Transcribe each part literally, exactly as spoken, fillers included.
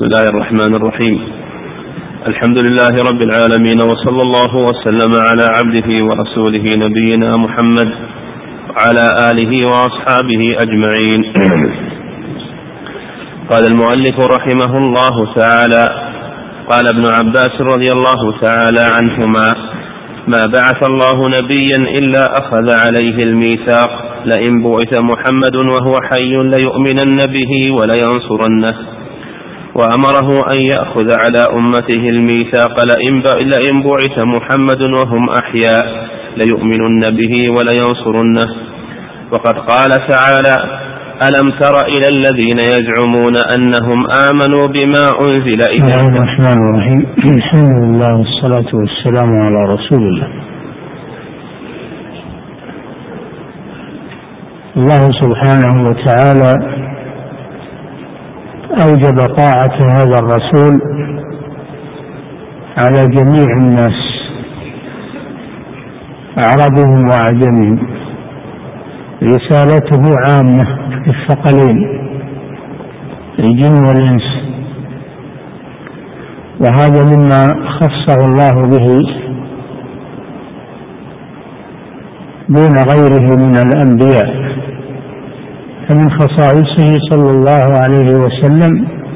بسم الله الرحمن الرحيم. الحمد لله رب العالمين، وصلى الله وسلم على عبده ورسوله نبينا محمد وعلى آله وأصحابه أجمعين. قال المؤلف رحمه الله تعالى: قال ابن عباس رضي الله تعالى عنهما: ما بعث الله نبيا إلا أخذ عليه الميثاق، لئن بعث محمد وهو حي ليؤمنن به ولينصرنه. وأمره أن يأخذ على أمته الميثاق لئن بعث محمد وهم أحياء ليؤمنن به ولينصرنه. وقد قال تعالى: ألم تر إلى الذين يزعمون أنهم آمنوا بما أنزل إليك. بسم الله الرحمن الرحيم. الحمد لله والصلاة والسلام على رسول الله. الله سبحانه وتعالى أوجب طاعة هذا الرسول على جميع الناس، أعربهم وأعجمهم. رسالته عامة في الثقلين الجن والإنس، وهذا مما خصه الله به دون غيره من الأنبياء. فمن خصائصه صلى الله عليه وسلم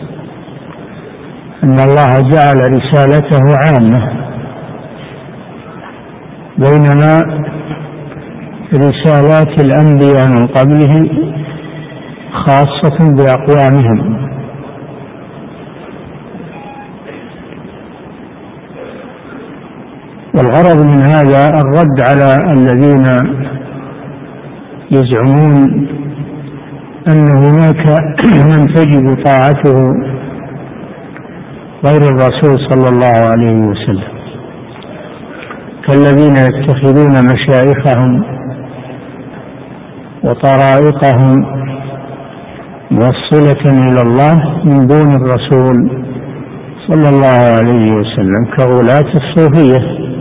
أن الله جعل رسالته عامة، بينما رسالات الأنبياء من قبله خاصة بأقوامهم. والغرض من هذا الرد على الذين يزعمون أن هناك من تجب طاعته غير الرسول صلى الله عليه وسلم، كالذين يتخذون مشايخهم وطرائقهم موصلة إلى الله من دون الرسول صلى الله عليه وسلم، كغلاة الصوفية.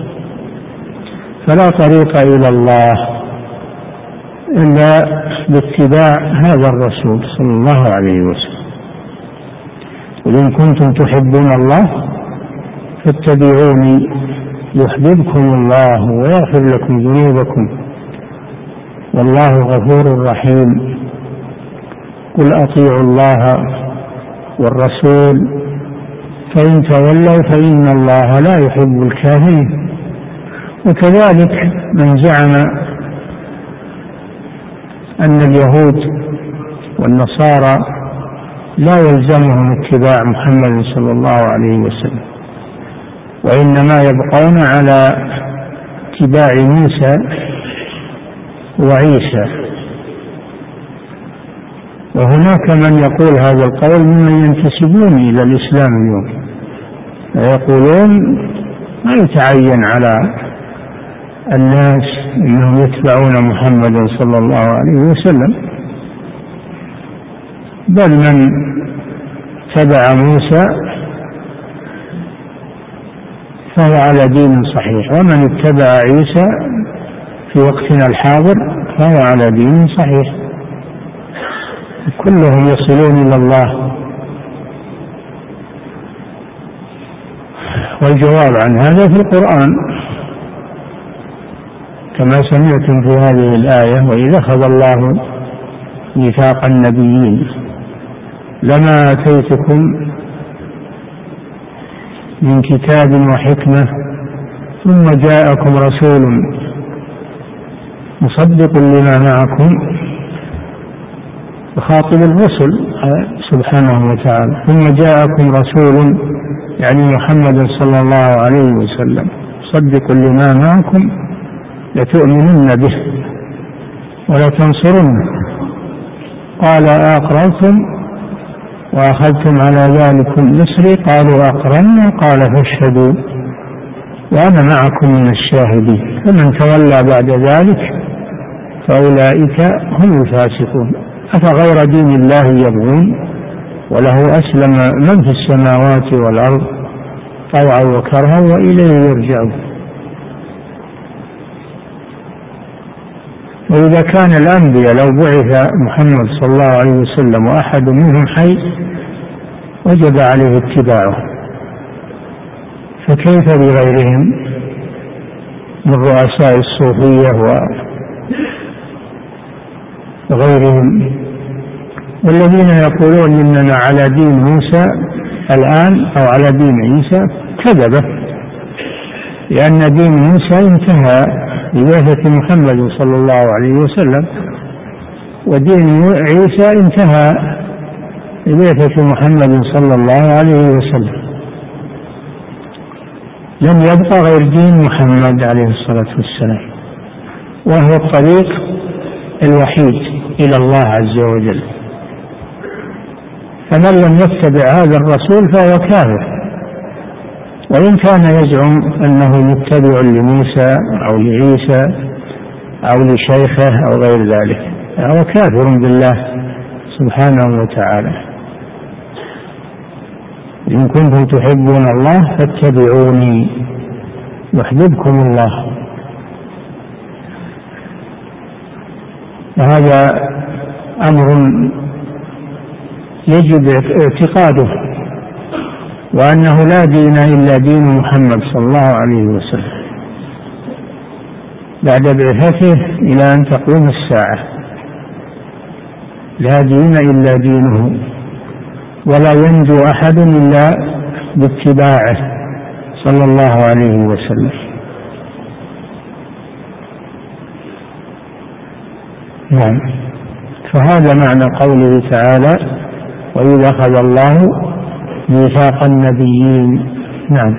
فلا طريق إلى الله إلا باتباع هذا الرسول صلى الله عليه وسلم. قل إن كنتم تحبون الله فاتبعوني يحببكم الله ويغفر لكم ذنوبكم والله غفور رحيم. قل أطيعوا الله والرسول فإن تولوا فإن الله لا يحب الكافرين. وكذلك من زعم أن اليهود والنصارى لا يلزمهم اتباع محمد صلى الله عليه وسلم، وإنما يبقون على اتباع موسى وعيسى. وهناك من يقول هذا القول ممن ينتسبون إلى الإسلام اليوم، ويقولون ما يتعين على الناس إنهم يتبعون محمد صلى الله عليه وسلم، بل من تبع موسى فهو على دين صحيح، ومن اتبع عيسى في وقتنا الحاضر فهو على دين صحيح، كلهم يصلون إلى الله. والجواب عن هذا في القرآن كما سمعتم في هذه الآية: وإذا أخذ الله ميثاق النبيين لما آتيتكم من كتاب وحكمة ثم جاءكم رسول مصدق لما معكم، يخاطب الرسل سبحانه وتعالى: ثم جاءكم رسول يعني محمد صلى الله عليه وسلم مصدق لما معكم لتؤمنن به ولتنصرنه. قال أقررتم وأخذتم على ذلكم مصري؟ قالوا أقررنا. قال فاشهدوا وأنا معكم من الشاهدين. فمن تولى بعد ذلك فأولئك هم الفاسقون. أفغير دين الله يبغون وله أسلم من في السماوات والأرض طوعا وكرها وإليه يرجعون. وإذا كان الأنبياء لو بعث محمد صلى الله عليه وسلم وأحد منهم حي وجب عليه اتباعه، فكيف بغيرهم من رؤساء الصوفية وغيرهم والذين يقولون إننا على دين موسى الآن أو على دين عيسى؟ كذبة، لأن دين موسى انتهى ببعثة محمد صلى الله عليه وسلم، ودين عيسى انتهى ببعثة محمد صلى الله عليه وسلم، لم يبقى غير دين محمد عليه الصلاة والسلام، وهو الطريق الوحيد إلى الله عز وجل. فمن لم يتبع هذا الرسول فهو كافر، وإن كان يزعم أنه متبع لموسى أو لعيسى أو لشيخه أو غير ذلك، هو كافر بالله سبحانه وتعالى. إن كنتم تحبون الله فاتبعوني يحببكم الله. وهذا أمر يجب اعتقاده، وأنه لا دين إلا دين محمد صلى الله عليه وسلم بعد بعثته إلى أن تقوم الساعة، لا دين إلا دينه، ولا ينجو أحد إلا باتباعه صلى الله عليه وسلم. نعم، فهذا معنى قوله تعالى: وإذا أخذ الله ميثاق النبيين. نعم.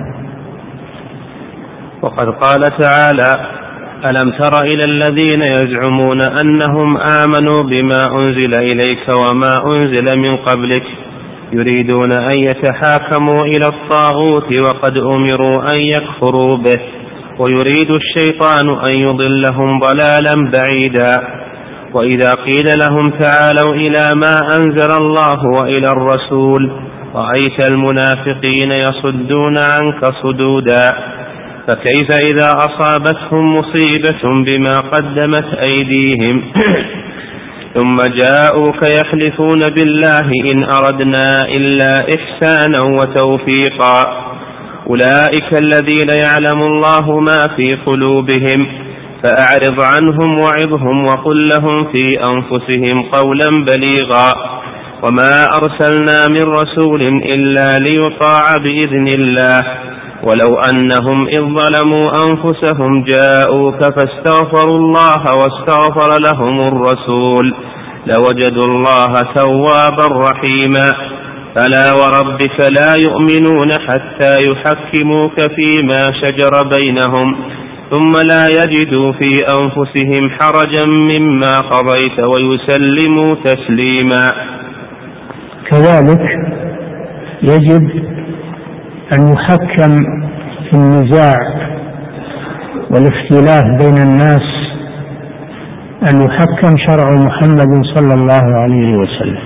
وقد قال تعالى: ألم تر إلى الذين يزعمون أنهم آمنوا بما أنزل إليك وما أنزل من قبلك يريدون أن يتحاكموا إلى الطاغوت وقد أمروا أن يكفروا به ويريد الشيطان أن يضلهم ضلالا بعيدا. وإذا قيل لهم تعالوا إلى ما أنزل الله وإلى الرسول رأيت المنافقين يصدون عنك صدودا. فكيف إذا أصابتهم مصيبة بما قدمت أيديهم ثم جاءوك يحلفون بالله إن أردنا إلا إحسانا وتوفيقا أولئك الذين يعلم الله ما في قلوبهم فأعرض عنهم وعظهم وقل لهم في أنفسهم قولا بليغا وما أرسلنا من رسول إلا ليطاع بإذن الله ولو أنهم إذ ظلموا أنفسهم جاءوك فاستغفروا الله واستغفر لهم الرسول لوجدوا الله توابا رحيما. فلا وربك لا يؤمنون حتى يحكموك فيما شجر بينهم ثم لا يجدوا في أنفسهم حرجا مما قضيت ويسلموا تسليما. كذلك يجب أن يحكم في النزاع والاختلاف بين الناس، أن يحكم شرع محمد صلى الله عليه وسلم،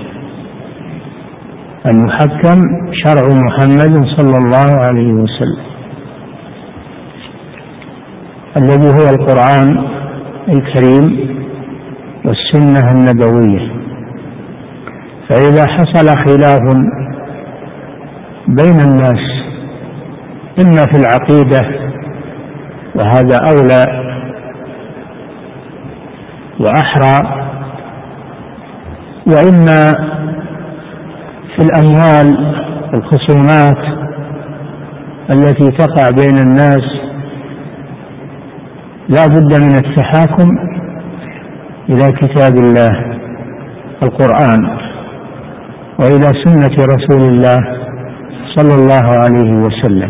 أن يحكم شرع محمد صلى الله عليه وسلم الذي هو القرآن الكريم والسنة النبوية. فإذا حصل خلاف بين الناس إما في العقيدة وهذا أولى وأحرى، وإما في الأموال والخصومات التي تقع بين الناس، لا بد من التحاكم إلى كتاب الله القرآن وإلى سنة رسول الله صلى الله عليه وسلم.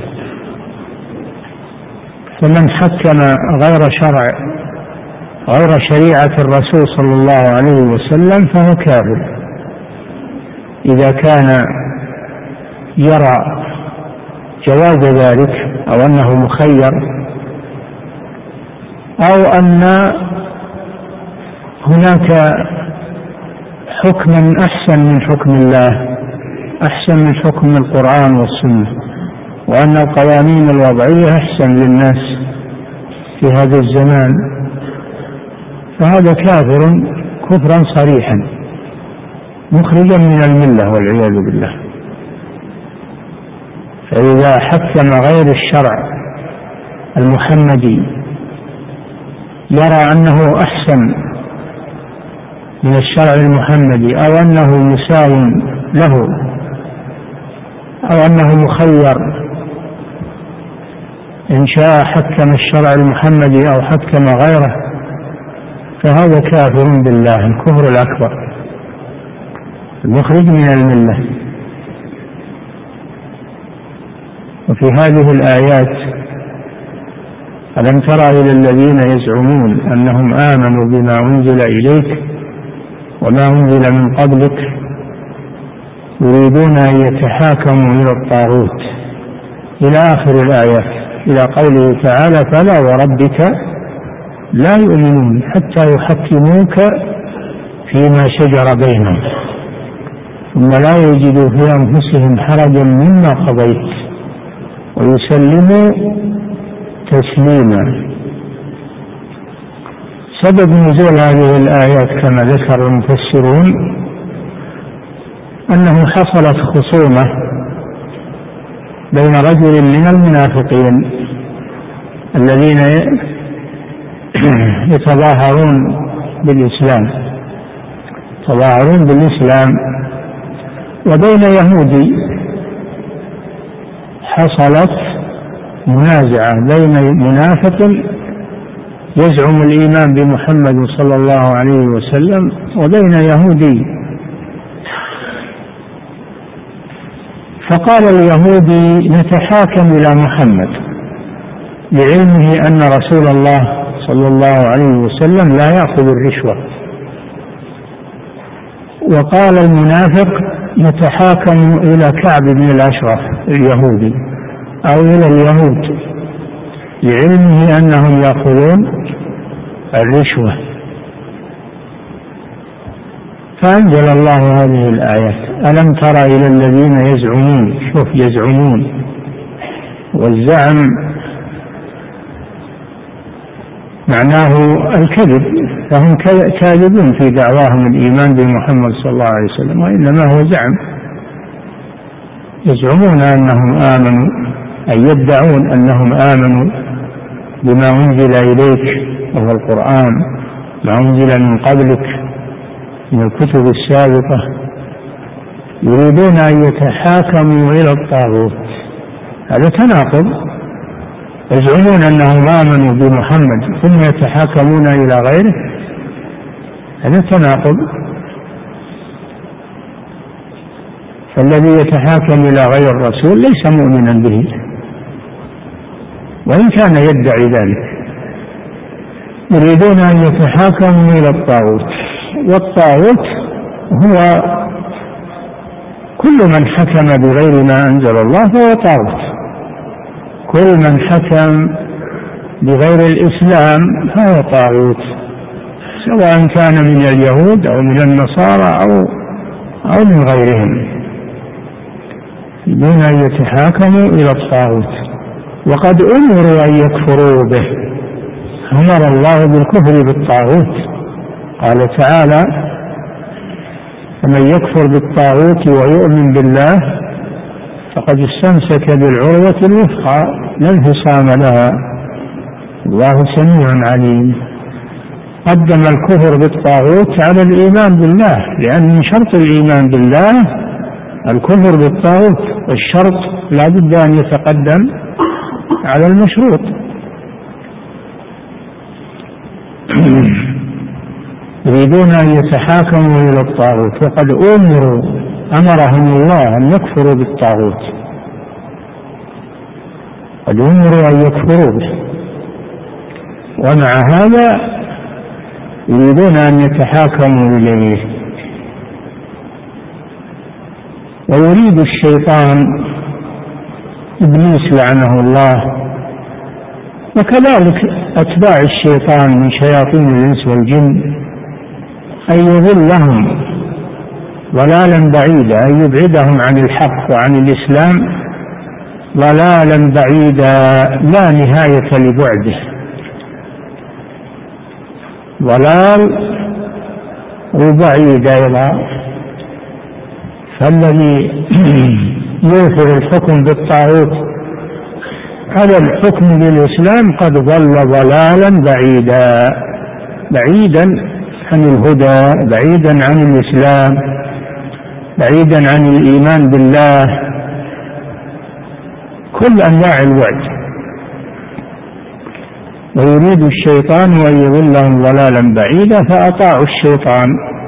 فمن حكم غير شرع غير شريعة الرسول صلى الله عليه وسلم فهو كافر، إذا كان يرى جواز ذلك أو أنه مخير أو أن هناك حكما أحسن من حكم الله، أحسن من حكم القرآن والسنة، وأن القوانين الوضعية أحسن للناس في هذا الزمان، فهذا كافر كفرا صريحا مخرجا من الملة والعياذ بالله. فإذا حكم غير الشرع المحمدي يرى أنه أحسن من الشرع المحمدي أو أنه مساو له أو أنه مخير، إن شاء حكم الشرع المحمدي أو حكم غيره، فهذا كافر بالله الكفر الأكبر المخرج من الملة. وفي هذه الآيات ألم تر إلى الذين يزعمون أنهم آمنوا بما أنزل إليك وما أنزل من قبلك يريدون أن يتحاكموا إلى الطاغوت إلى آخر الآيات، إلى قوله تعالى فلا وربك لا يؤمنون حتى يحكموك فيما شجر بينهم ثم لا يجدوا في أنفسهم حرجا مما قضيت ويسلموا تسليما. سبب نزول هذه الآيات كما ذكر المفسرون أنه حصلت خصومة بين رجل من المنافقين الذين يتظاهرون بالإسلام يتظاهرون بالإسلام وبين يهودي. حصلت منازعة بين منافق يزعم الإيمان بمحمد صلى الله عليه وسلم وبين يهودي. فقال اليهودي نتحاكم إلى محمد لعلمه أن رسول الله صلى الله عليه وسلم لا يأخذ الرشوة. وقال المنافق نتحاكم إلى كعب بن الأشرف اليهودي أو إلى اليهود لعلمه أنهم يأخذون الرشوة. فأنزل الله هذه الآيات ألم تر إلى الذين يزعمون. شوف يزعمون، والزعم معناه الكذب، فهم كاذبون في دعواهم الإيمان بمحمد صلى الله عليه وسلم وإنما هو زعم. يزعمون أنهم آمنوا أي يدعون أنهم آمنوا بما أنزل إليك وهو القرآن ما أنزل من قبلك من الكتب السابقة، يريدون أن يتحاكموا إلى الطاغوت. هذا تناقض، يزعمون أنهم آمنوا بمحمد ثم يتحاكمون إلى غيره، هذا تناقض. فالذي يتحاكم إلى غير الرسول ليس مؤمنا به وإن كان يدعي ذلك. يريدون أن يتحاكموا إلى الطاغوت، والطاغوت هو كل من حكم بغير ما أنزل الله فهو طاغوت. كل من حكم بغير الإسلام فهو طاغوت، سواء كان من اليهود أو من النصارى أو أو من غيرهم، دون أن يتحاكموا إلى الطاغوت. وقد أمروا أن يكفروا به، أمر الله بالكفر بالطاغوت. قال تعالى فمن يكفر بالطاغوت ويؤمن بالله فقد استمسك بالعروة الوثقى لا انفصام لها الله سميع عليم. قدم الكفر بالطاغوت على الإيمان بالله، لأن من شرط الإيمان بالله الكفر بالطاغوت، والشرط لا بد أن يتقدم على المشروط. يريدون أن يتحاكموا إلى الطاغوت وقد أمروا أمرهم الله أن يكفروا بالطاغوت، قد أمروا أن يكفروا به، ومع هذا يريدون أن يتحاكموا إليه. ويريد الشيطان إبليس لعنه الله وكذلك أتباع الشيطان من شياطين الإنس والجن أن يضلهم ضلالا بعيدا، أن يبعدهم عن الحق وعن الإسلام ضلالا بعيدا لا نهاية لبعده، ضلال وبعيد أيضا. فالذي يؤثر الحكم بالطاغوت على الحكم بالإسلام قد ضل ضلالا بعيدا، بعيدا عن الهدى، بعيدا عن الإسلام، بعيدا عن الإيمان بالله، كل أنواع الوعد. ويريد الشيطان أن يضلهم ضلالا بعيدا فأطاعوا الشيطان،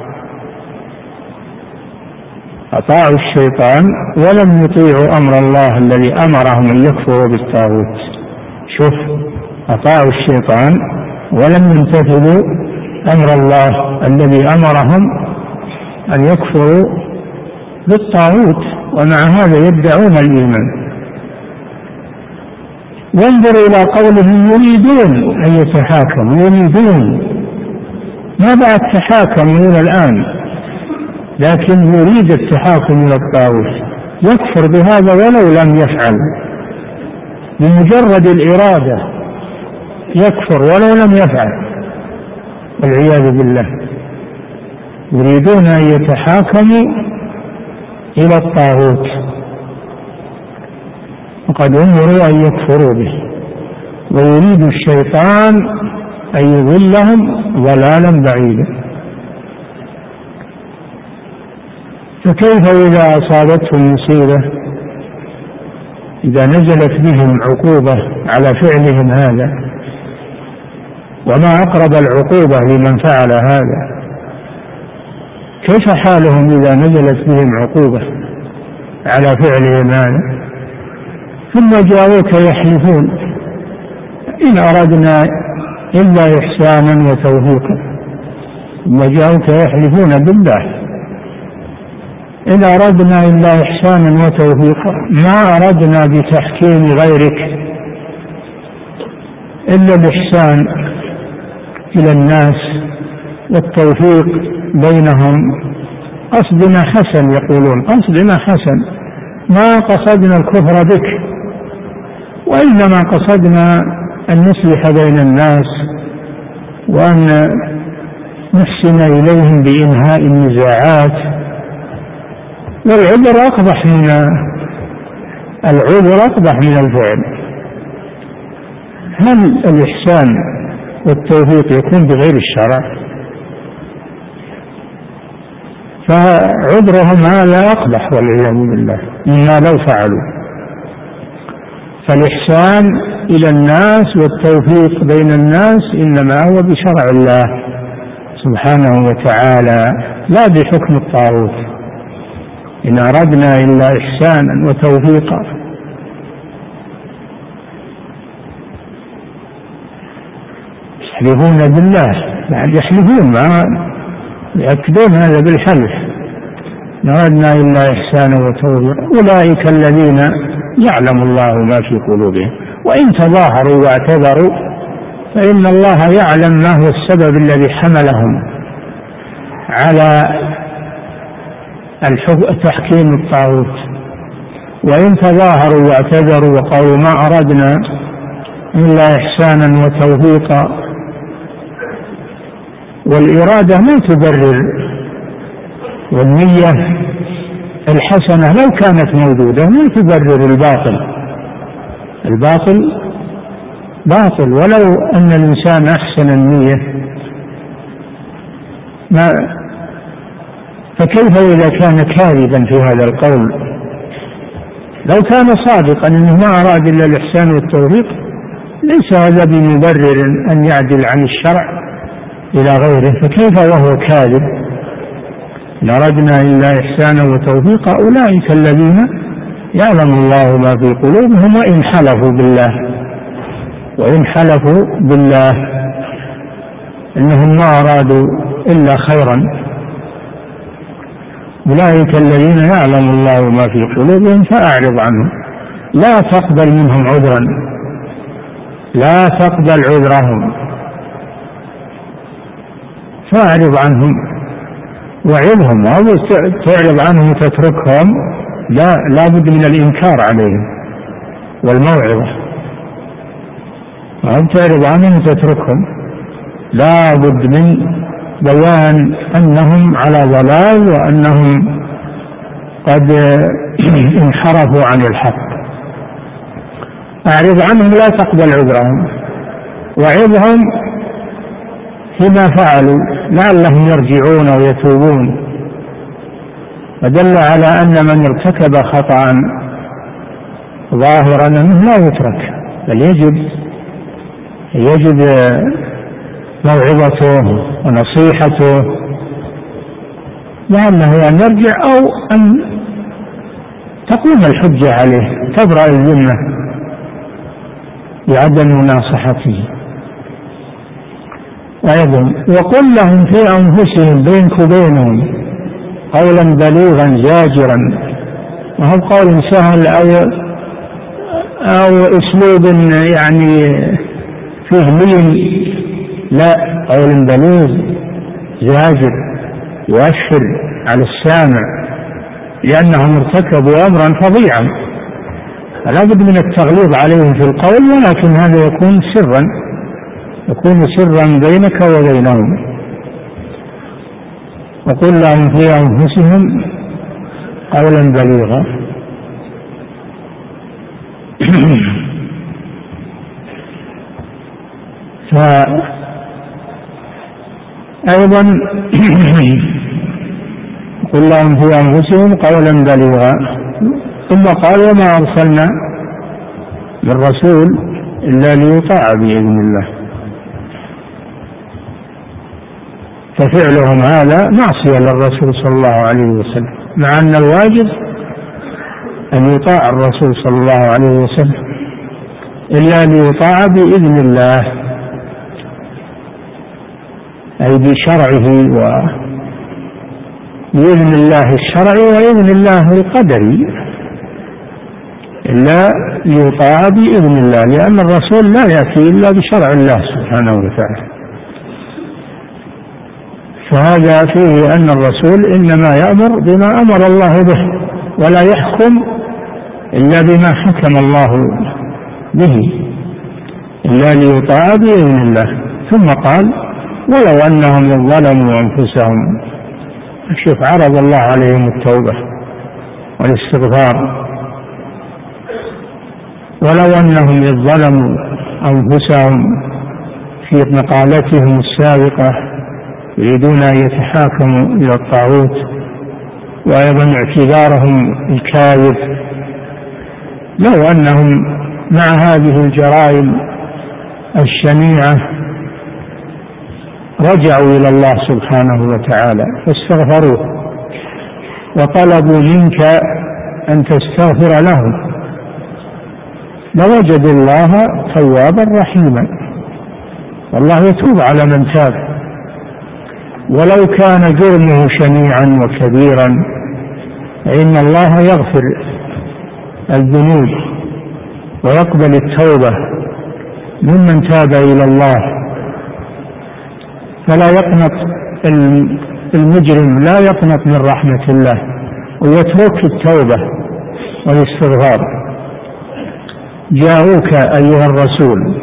أطاعوا الشيطان ولم يطيعوا أمر الله الذي أمرهم أن يكفروا بالطاغوت. شوف، أطاعوا الشيطان ولم يمتثلوا أمر الله الذي أمرهم أن يكفروا بالطاغوت، ومع هذا يدعون الإيمان. وانظر إلى قولهم يريدون أن يتحاكموا، يريدون، ما بعد تحاكموا إلى الآن، لكن يريد التحاكم إلى الطاغوت، يكفر بهذا ولو لم يفعل، بمجرد الإرادة يكفر ولو لم يفعل، والعياذ بالله. يريدون أن يتحاكموا إلى الطاغوت وقد أمروا أن يكفروا به، ويريد الشيطان أن يضلهم ضلالا بعيدا. فكيف إذا أصابتهم مصيبة، إذا نزلت بهم عقوبة على فعلهم هذا، وما أقرب العقوبة لمن فعل هذا، كيف حالهم إذا نزلت بهم عقوبة على فعلهم هذا؟ ثم جاءوك يحلفون إن أردنا إلا إحسانا وتوفيقا، ثم جاءوك يحلفون بالله إن أردنا إلا إحسانا وتوفيقا، ما أردنا بتحكيم غيرك إلا الإحسان إلى الناس والتوفيق بينهم. قصدنا حسن، يقولون قصدنا حسن، ما قصدنا الكفر بك، وإنما قصدنا أن نصلح بين الناس وأن نحسن إليهم بإنهاء النزاعات. والعذر أقبح من العذر أقبح من الفعل. هل الإحسان والتوفيق يكون بغير الشرع؟ فعذرهم هذا أقبح والعياذ بالله مما لو فعلوا. فالإحسان إلى الناس والتوفيق بين الناس إنما هو بشرع الله سبحانه وتعالى لا بحكم الطاغوت. إن أردنا إلا إحسانا وتوفيقا. يحلفون بالله، يعني يحلفون ما يأكدون هذا بالحلف. إن أردنا إلا إحسانا وتوفيقا أولئك الذين يعلم الله ما في قلوبهم وإن تظاهروا واعتذروا فإن الله يعلم ما هو السبب الذي حملهم على تحكيم الطاغوت. وإن تظاهروا واعتذروا وقالوا ما أردنا إلا إحسانا وتوفيقا، والإرادة ما تبرر، والنية الحسنة لو كانت موجودة ما تبرر الباطل. الباطل باطل ولو أن الإنسان أحسن النية. ما فكيف إذا كان كاذبا في هذا القول؟ لو كان صادقا أنه ما أراد إلا الإحسان والتوفيق ليس هذا بمبرر أن يعدل عن الشرع إلى غيره، فكيف وهو كاذب؟ إن أردنا إلا إحسانا وتوفيقا أولئك الذين يعلم الله ما في قلوبهم وإن حلفوا بالله وإن حلفوا بالله إنهم ما أرادوا إلا خيرا. أولئك الذين يعلم الله ما في قلوبهم فأعرض عنهم، لا تقبل منهم عذرا، لا تقبل عذرهم، فأعرض عنهم وعظهم. أو تعرض عنهم وتتركهم، لا لا بد من الإنكار عليهم والموعظة. أو تعرض عنهم وتتركهم، لا بد من بيان أنهم على ضلال وأنهم قد انحرفوا عن الحق. أعرض عنهم لا تقبل عذرهم، وعظهم فيما فعلوا لعلهم يرجعون ويتوبون. ودل على أن من ارتكب خطأ ظاهرا أنه لا يترك، بل يجب يجب موعظته ونصيحته لعله أن يرجع أو أن تقوم الحجة عليه، تبرأ الذمة بعدم مناصحته. أيضا وقل لهم في أنفسهم بينك وبينهم قولا بليغا زاجرا، وهو قول سهل أو أو أسلوب يعني فيه لين، لا، قول بليغ زاجر يؤثر على السامع، لأنهم ارتكبوا أمرا فظيعا، فلا بد من التغليظ عليهم في القول، ولكن هذا يكون سرا يكون سرا بينك وبينهم. وقل لهم في أنفسهم قولا بليغا. فأيضا قل لهم في أنفسهم قولا بليغا. ثم قال وما أرسلنا من رسول إلا ليطاع بإذن الله، ففعلهم هذا معصية للرسول صلى الله عليه وسلم، مع أن الواجب أن يطاع الرسول صلى الله عليه وسلم، إلا ليطاع بإذن الله، أي بشرعه وبإذن الله الشرعي وإذن الله القدري، إلا ليطاع بإذن الله، لأن الرسول لا يأتي إلا بشرع الله سبحانه وتعالى. فهذا فيه أن الرسول إنما يأمر بما أمر الله به، ولا يحكم إلا بما حكم الله به، إلا ليطاع بإذن الله. ثم قال ولو أنهم ظلموا أنفسهم، شوف عرض الله عليهم التوبة والاستغفار، ولو أنهم ظلموا أنفسهم في مقالتهم السابقة يريدون أن يتحاكموا إلى الطاغوت، وأيضا اعتذارهم الكاذب، لو أنهم مع هذه الجرائم الشنيعة رجعوا إلى الله سبحانه وتعالى فاستغفروه وطلبوا منك أن تستغفر لهم لوجدوا الله توابا رحيما، والله يتوب على من تاب، ولو كان جرمه شنيعا وكبيرا فإن الله يغفر الذنوب ويقبل التوبة ممن تاب إلى الله. فلا يقنط المجرم، لا يقنط من رحمة الله ويترك التوبة والاستغفار. جاءوك أيها الرسول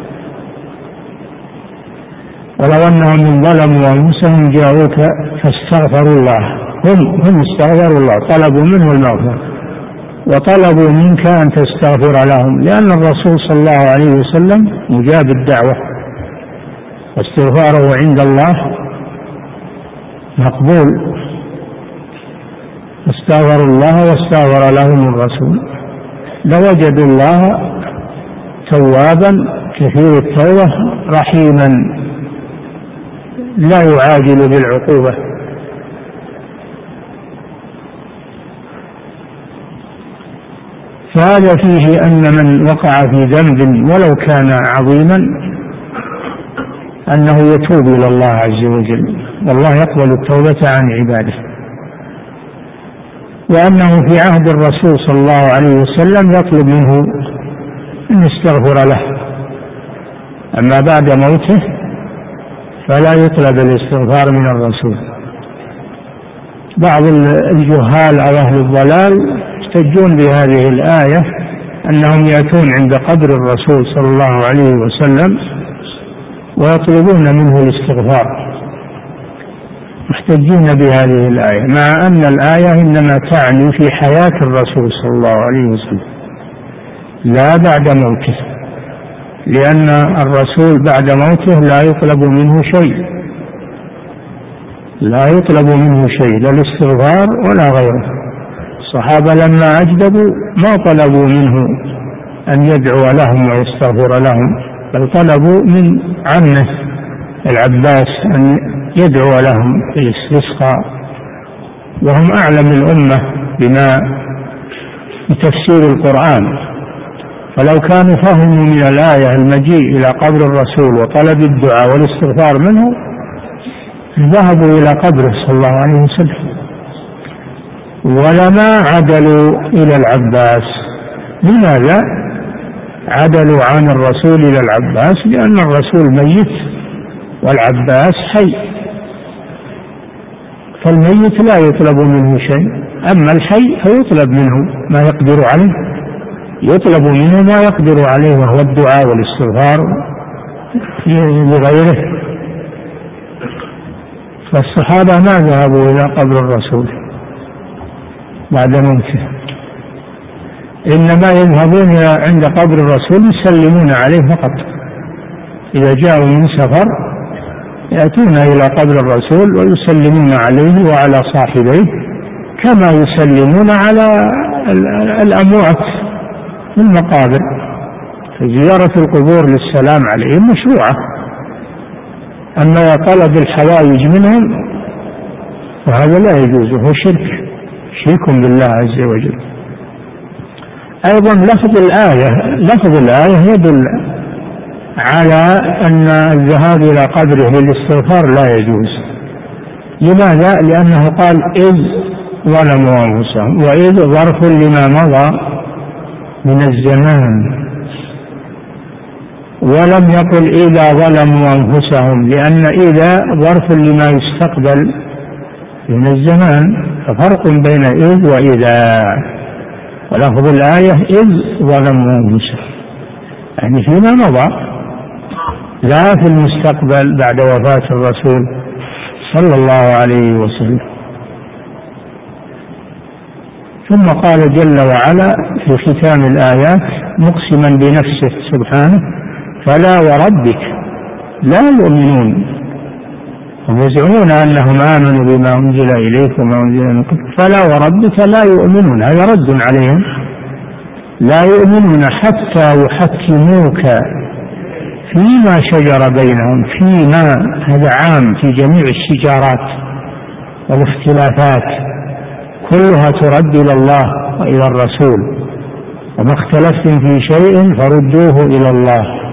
ولو أنهم ظلموا أنفسهم جاءوك فاستغفروا الله، هم هم استغفروا الله، طلبوا منه المغفرة وطلبوا منك أن تستغفر لهم، لأن الرسول صلى الله عليه وسلم مجاب الدعوة واستغفاره عند الله مقبول. استغفروا الله واستغفر لهم الرسول لوجدوا الله توابا كثير التوبة رحيما لا يعاجل بالعقوبة. فهذا فيه أن من وقع في ذنب ولو كان عظيما أنه يتوب إلى الله عز وجل، والله يقبل التوبة عن عباده، وأنه في عهد الرسول صلى الله عليه وسلم يطلب منه أن يستغفر له، أما بعد موته فلا يطلب الاستغفار من الرسول. بعض الجهال أو أهل الضلال يحتجون بهذه الآية أنهم يأتون عند قبر الرسول صلى الله عليه وسلم ويطلبون منه الاستغفار، محتجين بهذه الآية، مع أن الآية إنما تعني في حياة الرسول صلى الله عليه وسلم لا بعد موته، لأن الرسول بعد موته لا يطلب منه شيء، لا يطلب منه شيء لا الاستغفار ولا غيره. الصحابة لما أجدبوا ما طلبوا منه أن يدعو لهم ويستغفر لهم، بل طلبوا من عمه العباس أن يدعو لهم في الاستسقاء، وهم أعلم الأمة بما بتفسير القرآن. فلو كانوا فهموا من الآية المجيء إلى قبر الرسول وطلب الدعاء والاستغفار منه ذهبوا إلى قبره صلى الله عليه وسلم، ولما عدلوا إلى العباس. لماذا عدلوا عن الرسول إلى العباس؟ لأن الرسول ميت والعباس حي، فالميت لا يطلب منه شيء، أما الحي فيطلب منه ما يقدر عليه، يطلب منه ما يقدر عليه وهو الدعاء والاستغفار لغيره. فالصحابة ما ذهبوا إلى قبر الرسول بعد موته، إنما يذهبون عند قبر الرسول يسلمون عليه فقط. إذا جاءوا من سفر يأتون إلى قبر الرسول ويسلمون عليه وعلى صاحبيه كما يسلمون على الأموات في المقابر. فزيارة القبور للسلام عليهم مشروعة، أما طلب الحوائج منهم فهذا لا يجوز، وهو شرك، شرك بالله عز وجل. أيضا لفظ الآية لفظ الآية يدل على أن الذهاب إلى قبره للاستغفار لا يجوز. لماذا؟ لأنه قال إذ ظلموا أنفسهم، وإذ ظرف لما مضى من الزمان، ولم يقل إذا ظلموا أنفسهم، لأن إذا ظرف لما يستقبل من الزمان، ففرق بين إذ وإذا. ولفظ الآية إذ ظلموا أنفسهم يعني فيما مضى، لا في المستقبل بعد وفاة الرسول صلى الله عليه وسلم. ثم قال جل وعلا في ختام الآيات مقسما بنفسه سبحانه: فلا وربك لا يؤمنون. هم يزعمون أنهم آمنوا بما أنزل إليك وما أنزل من قبل، فلا وربك لا يؤمنون، هذا رد عليهم. لا يؤمنون حتى يحكموك فيما شجر بينهم. فيما هذا عام في جميع الشجارات والاختلافات، كلها ترد إلى الله وإلى الرسول، وما اختلفتم في شيء فردوه إلى الله،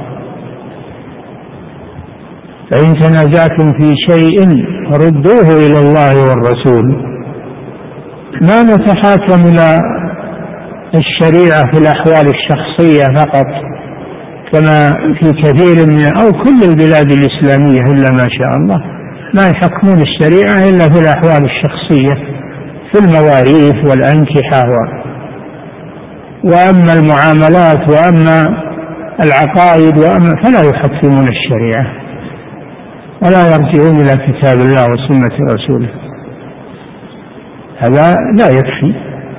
فإن تنازعتم في شيء فردوه إلى الله والرسول. ما نتحاكم إلى الشريعة في الأحوال الشخصية فقط كما في كثير من أو كل البلاد الإسلامية إلا ما شاء الله، ما يحكمون الشريعة إلا في الأحوال الشخصية في المواريث والأنكحة، وأما المعاملات وأما العقائد وأما فلا يحكمون الشريعة ولا يرجعون إلى كتاب الله وسنة رسوله. هذا لا يكفي.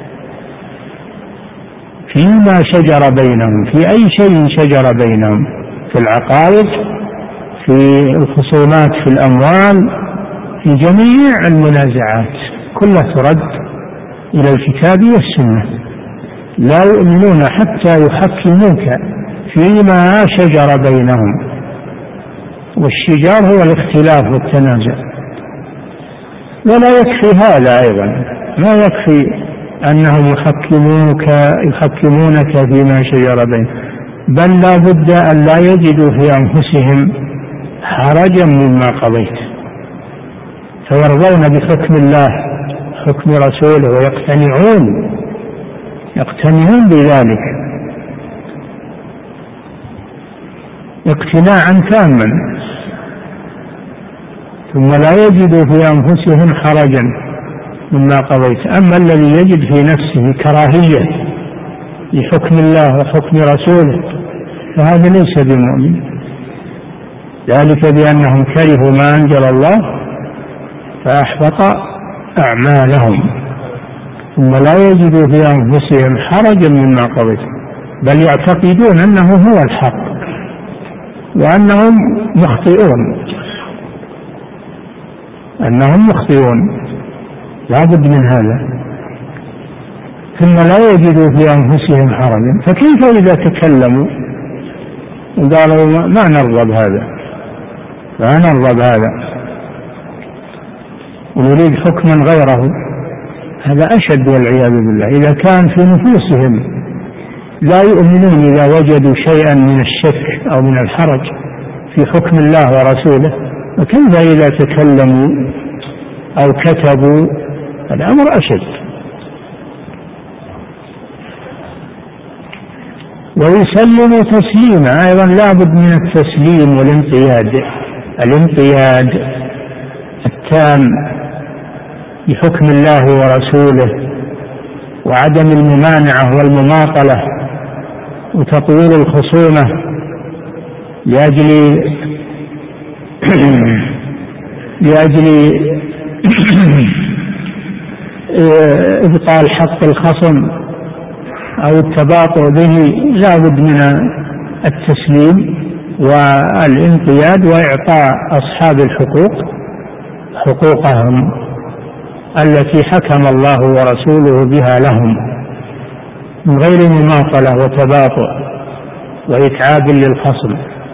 فيما شجر بينهم، في أي شيء شجر بينهم، في العقائد، في الخصومات في الأموال، في جميع المنازعات كلها ترد إلى الكتاب والسنة. لا يؤمنون حتى يحكموك فيما شجر بينهم، والشجار هو الاختلاف والتنازع. ولا يكفي هذا أيضا، ما يكفي أنهم يحكمونك يحكمونك فيما شجر بينهم، بل لا بد أن لا يجدوا في أنفسهم حرجا مما قضيت، فيرضون بحكم الله حكم رسوله ويقتنعون يقتنعون بذلك اقتناعا تاما، ثم لا يجدوا في أنفسهم حرجا مما قضيت. أما الذي يجد في نفسه كراهية لحكم الله وحكم رسوله فهذا ليس بمؤمن، ذلك بأنهم كرهوا ما أنزل الله فأحبط أعمالهم، ثم لا يجدوا في أنفسهم حرجا مما قضيت، بل يعتقدون أنه هو الحق وأنهم مخطئون أنهم مخطئون لا بد من هذا، ثم لا يجدوا في أنفسهم حرجا. فكيف إذا تكلموا وقالوا ما نرضى بهذا ما نرضى بهذا ونريد حكما غيره؟ هذا أشد والعياذ بالله. إذا كان في نفوسهم لا يؤمنون إذا وجدوا شيئا من الشك أو من الحرج في حكم الله ورسوله، فكيف إذا تكلموا أو كتبوا؟ الأمر أشد. ويسلموا تسليما، أيضا لا بد من التسليم والانقياد، الانقياد التام بحكم الله ورسوله، وعدم الممانعة والمماطلة وتطويل الخصومة لأجل لأجل إبطال حق الخصم أو التباطؤ به. لا بد من التسليم والانقياد وإعطاء أصحاب الحقوق حقوقهم التي حكم الله ورسوله بها لهم من غير مماطلة وتباطؤ وإتعاب للخصم.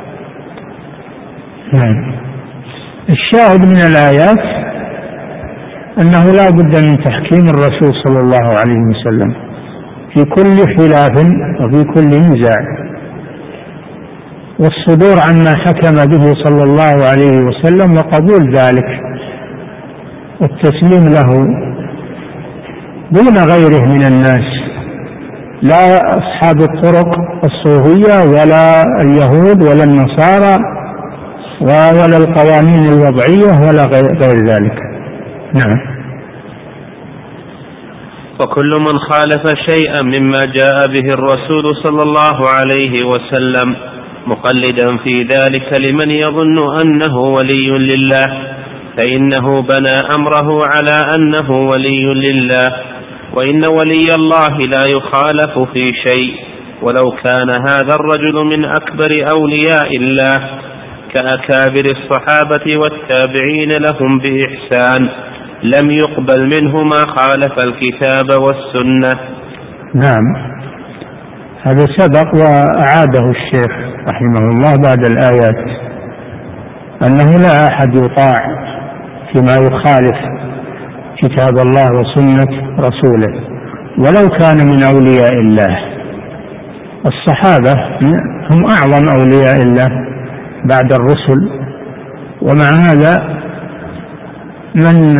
نعم. الشاهد من الآيات أنه لا بد من تحكيم الرسول صلى الله عليه وسلم في كل خلاف وفي كل نزاع، والصدور عما حكم به صلى الله عليه وسلم وقبول ذلك والتسليم له دون غيره من الناس، لا أصحاب الطرق الصوفية ولا اليهود ولا النصارى ولا القوانين الوضعية ولا غير ذلك. نعم. وكل من خالف شيئا مما جاء به الرسول صلى الله عليه وسلم مقلدا في ذلك لمن يظن أنه ولي لله فإنه بنى أمره على أنه ولي لله، وإن ولي الله لا يخالف في شيء ولو كان هذا الرجل من أكبر أولياء الله كأكابر الصحابة والتابعين لهم بإحسان لم يقبل منه ما خالف الكتاب والسنة. نعم، هذا سبق وأعاده الشيخ رحمه الله بعد الآيات، أنه لا أحد يطاع فيما يخالف كتاب الله وسنة رسوله ولو كان من أولياء الله. الصحابة هم أعظم أولياء الله بعد الرسل، ومع هذا من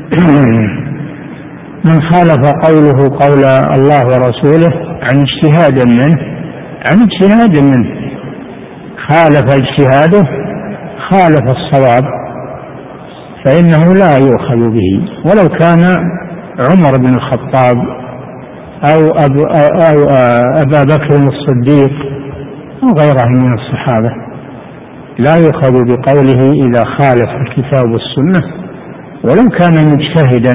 من خالف قوله قول الله ورسوله عن اجتهاد منه عن اجتهاد منه خالف اجتهاده خالف الصواب فإنه لا يؤخذ به، ولو كان عمر بن الخطاب أو, أبو أو أبا بكر الصديق أو غيره من الصحابة، لا يؤخذ بقوله إذا خالف الكتاب والسنة ولو كان مجتهدا.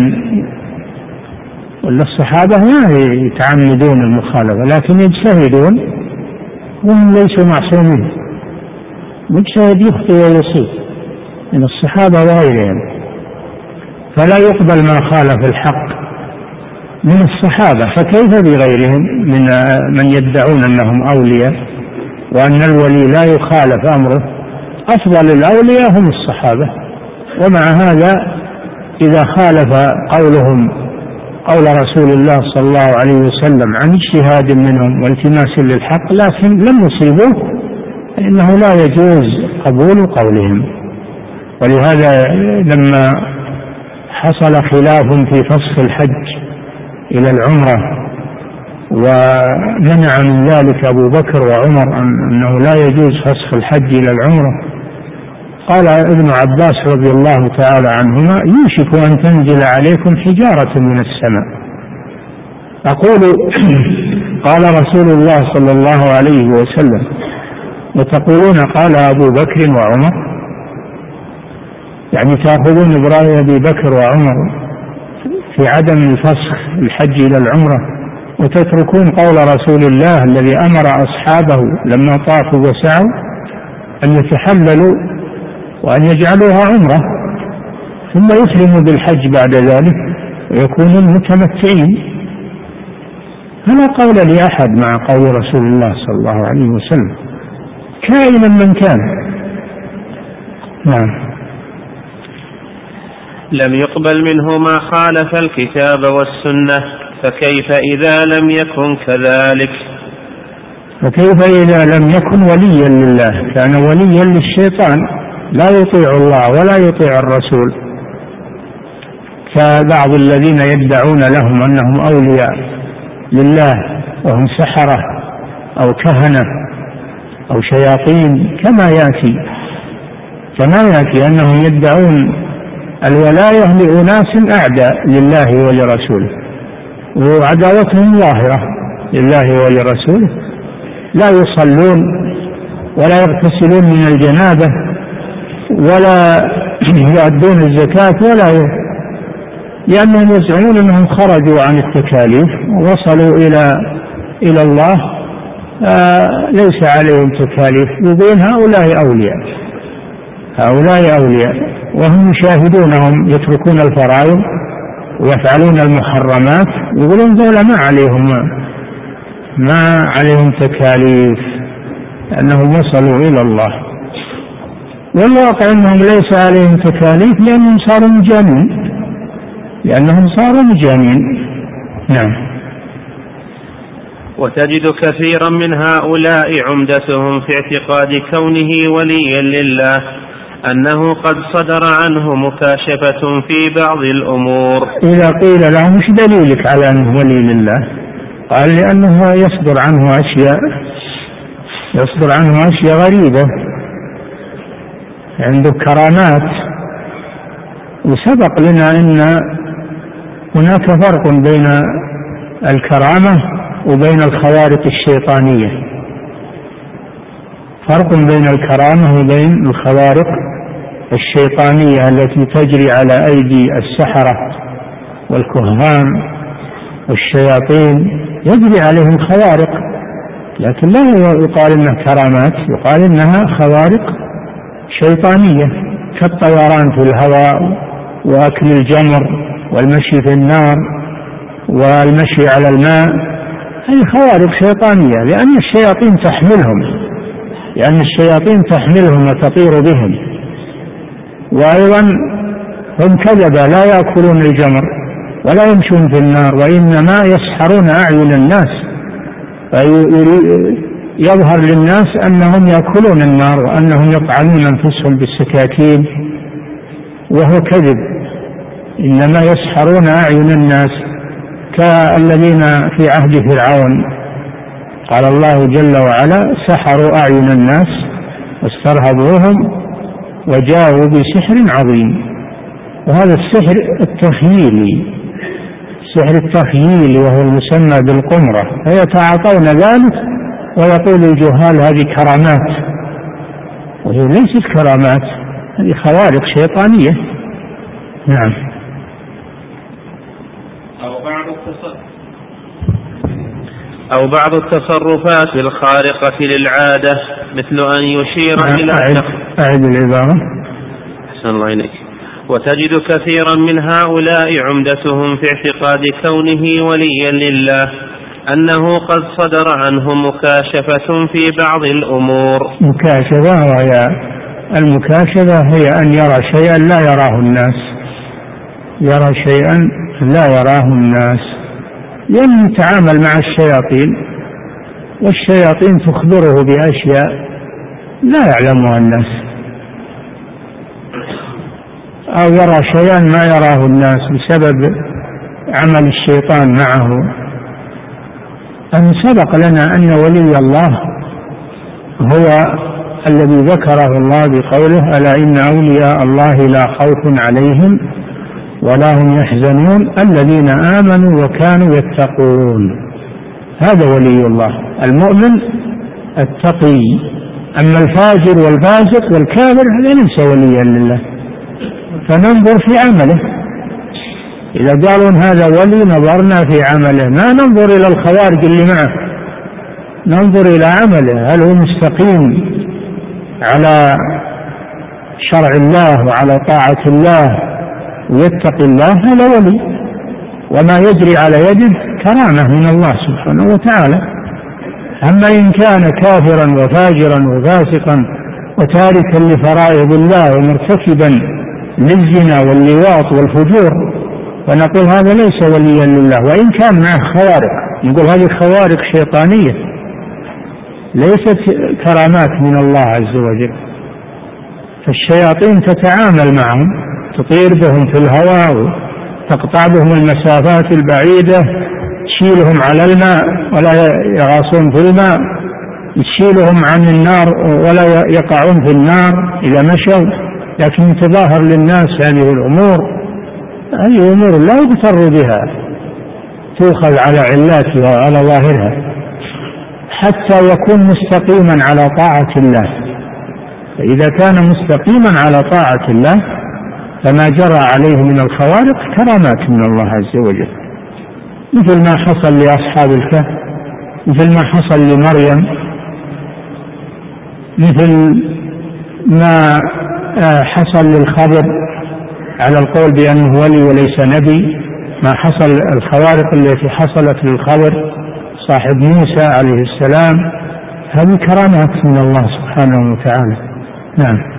ولا الصحابة ما يتعمدون المخالفة لكن يجتهدون وهم ليسوا معصومين، مجتهد يخطئ ويصيب من الصحابة وغيرهم، فلا يقبل ما خالف الحق من الصحابة، فكيف بغيرهم من من يدعون أنهم أولياء وأن الولي لا يخالف أمره؟ أفضل الأولياء هم الصحابة، ومع هذا إذا خالف قولهم قول رسول الله صلى الله عليه وسلم عن اجتهاد منهم والتماس للحق لكن لم يصيبوه فإنه لا يجوز قبول قولهم. ولهذا لما حصل خلاف في فسخ الحج إلى العمرة ومنع من ذلك أبو بكر وعمر أنه لا يجوز فسخ الحج إلى العمرة، قال ابن عباس رضي الله تعالى عنهما يوشك أن تنزل عليكم حجارة من السماء. أقول قال رسول الله صلى الله عليه وسلم وتقولون قال أبو بكر وعمر. يعني تأخذون برأي أبي بكر وعمر في عدم الفسخ الحج إلى العمرة، وتتركون قول رسول الله الذي أمر أصحابه لما طافوا وسعوا أن يتحللوا وأن يجعلوها عمرة ثم يسلموا بالحج بعد ذلك ويكونوا متمتعين. فلا قول لأحد مع قول رسول الله صلى الله عليه وسلم كائنا من كان. نعم. لم يقبل منه ما خالف الكتاب والسنة، فكيف إذا لم يكن كذلك؟ فكيف إذا لم يكن وليا لله؟ كان وليا للشيطان، لا يطيع الله ولا يطيع الرسول، كبعض الذين يدعون لهم أنهم أولياء لله وهم سحرة أو كهنة أو شياطين، كما يأتي كما يأتي أنهم يدعون الولاية لأناس أعداء لله ولرسوله، وعداوتهم ظاهرة لله ولرسوله، لا يصلون ولا يغتسلون من الجنابة ولا يؤدون الزكاة ولا ي... لأنهم يزعمون أنهم خرجوا عن التكاليف ووصلوا إلى إلى الله آه ليس عليهم تكاليف، يقولون هؤلاء أولياء هؤلاء أولياء وهم يشاهدونهم يتركون الفرائض ويفعلون المحرمات، يقولون ذولا ما عليهم ما عليهم تكاليف أنهم وصلوا إلى الله، والواقع أنهم ليس عليهم تكاليف لأنهم صاروا مجانين لأنهم صاروا مجانين. نعم. وتجد كثيرا من هؤلاء عمدتهم في اعتقاد كونه وليا لله أنه قد صدر عنه مكاشفة في بعض الأمور. إذا قيل لهم ايش دليلك على أنه ولي لله؟ قال لأنه يصدر عنه أشياء يصدر عنه أشياء غريبة، عنده كرامات، وسبق لنا أن هناك فرق بين الكرامة وبين الخوارق الشيطانية، فرق بين الكرامة وبين الخوارق الشيطانية التي تجري على أيدي السحرة والكهان والشياطين، يجري عليهم خوارق، لكن لا يقال إنها كرامات، يقال إنها خوارق شيطانية كالطيران في الهواء وأكل الجمر والمشي في النار والمشي على الماء، هذه خوارق شيطانية لأن الشياطين تحملهم لأن الشياطين تحملهم وتطير بهم. وأيضا هم كذبا لا يأكلون الجمر ولا يمشون في النار، وإنما يسحرون أعين الناس فيظهر للناس أنهم يأكلون النار وأنهم يطعنون أنفسهم بالسكاكين، وهو كذب، إنما يسحرون أعين الناس كالذين في عهد فرعون قال الله جل وعلا سحروا أعين الناس واسترهبوهم وجاءوا بسحر عظيم. وهذا السحر التخييلي السحر التخييلي وهو المسمى بالقمرة، فيتعاطون ذلك ويقول الجهال هذه كرامات، وهي ليست كرامات، هذه خوارق شيطانية. نعم. أو بعض التصرف أو بعض التصرفات الخارقة للعادة مثل أن يشير إلى أعد, أعد العبارة. أحسن الله إليك. وتجد كثيرا من هؤلاء عمدتهم في اعتقاد كونه وليا لله أنه قد صدر عنه مكاشفة في بعض الأمور. مكاشفة، وهي المكاشفة هي أن يرى شيئا لا يراه الناس يرى شيئا لا يراه الناس لأنه يتعامل مع الشياطين، والشياطين تخبره بأشياء لا يعلمها الناس، أو يرى شيئا ما يراه الناس بسبب عمل الشيطان معه. أن سبق لنا أن ولي الله هو الذي ذكره الله بقوله ألا إن أولياء الله لا خوف عليهم ولا هم يحزنون الذين آمنوا وكانوا يتقون. هذا ولي الله المؤمن التقي. أما الفاجر والفاسق والكافر هذا ليس وليا لله، فننظر في عمله. إذا قالوا إن هذا ولي نظرنا في عمله، ما ننظر إلى الخوارج اللي معه، ننظر إلى عمله، هل هو مستقيم على شرع الله وعلى طاعة الله ويتقي الله، هذا ولي. وما يجري على يده كرامة من الله سبحانه وتعالى. أما إن كان كافرا وفاجرا وفاسقا وتاركا لفرائض الله ومرتكبا للزنا واللواط والفجور، فنقول هذا ليس وليا لله. وإن كان معه خوارق، نقول هذه خوارق شيطانية ليست كرامات من الله عز وجل. فالشياطين تتعامل معهم، تطير بهم في الهواء وتقطع بهم المسافات البعيدة، تشيلهم على الماء ولا يغاصون في الماء، تشيلهم عن النار ولا يقعون في النار إذا مشوا، لكن تظاهر للناس هذه الأمور، هذه أمور لا يغتر بها، تؤخذ على علاتها وعلى ظاهرها حتى يكون مستقيما على طاعة الله. فإذا كان مستقيما على طاعة الله فما جرى عليه من الخوارق كرامات من الله عز وجل، مثل ما حصل لأصحاب الكهف، مثل ما حصل لمريم، مثل ما حصل للخضر على القول بأنه ولي وليس نبي، ما حصل الخوارق التي حصلت للخضر صاحب موسى عليه السلام، هذه كرامات من الله سبحانه وتعالى. نعم.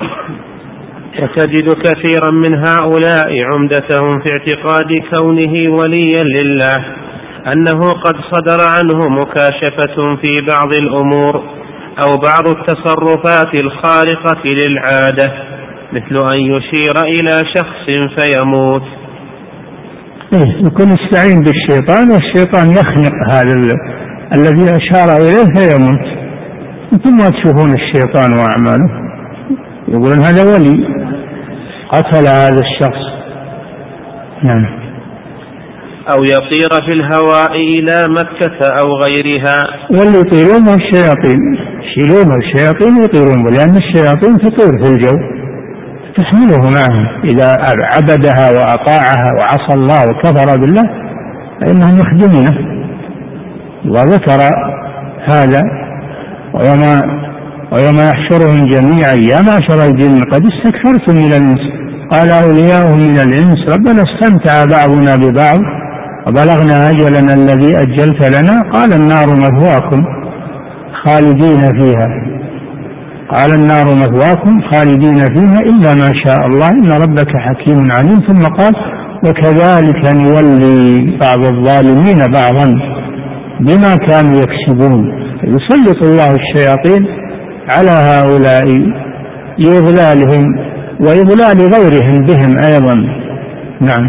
وتجد كثيرا من هؤلاء عمدتهم في اعتقاد كونه وليا لله أنه قد صدر عنه مكاشفة في بعض الأمور أو بعض التصرفات الخارقة للعادة، مثل أن يشير إلى شخص فيموت. إيه، يكون يستعين بالشيطان والشيطان يخنق هذا ال... الذي أشار إليه فيموت. أنتم ما تشوفون الشيطان وأعماله، يقولون هذا ولي قتل هذا الشخص. نعم. أو يطير في الهواء إلى مكة أو غيرها. واللي يطيرون الشياطين، يشيلون الشياطين ويطيرون، لأن الشياطين تطير في الجو تحمله معهم، إذا عبدها وأطاعها وعصى الله وكفر بالله فإنهم يخدمونه. وذكر هذا ويوم, ويوم يحشرهم جميعا يا معشر الجن قد استكثرتم من الإنس قال أولياؤهم من الإنس ربنا استمتع بعضنا ببعض وبلغنا أجلنا الذي أجلت لنا قال النار مثواكم خالدين فيها قال النار مثواكم خالدين فيها إلا ما شاء الله إن ربك حكيم عليم. ثم قال وكذلك نولي بعض الظالمين بعضا بما كانوا يكسبون. يسلط الله الشياطين على هؤلاء لإضلالهم وإضلال غيرهم بهم أيضا. نعم.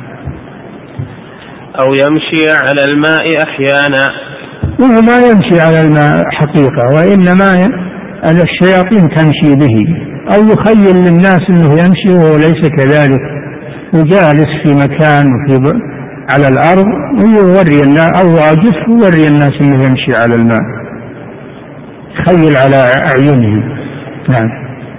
أو يمشي على الماء أحيانا. وهو ما يمشي على الماء حقيقة، وإنما أن الشياطين تمشي به، أو يخيل للناس أنه يمشي وهو ليس كذلك، وجالس في مكان وفي على الأرض ويوري الناس، أو واقف ويوري الناس أنه يمشي على الماء، يخيل على أعينهم. نعم.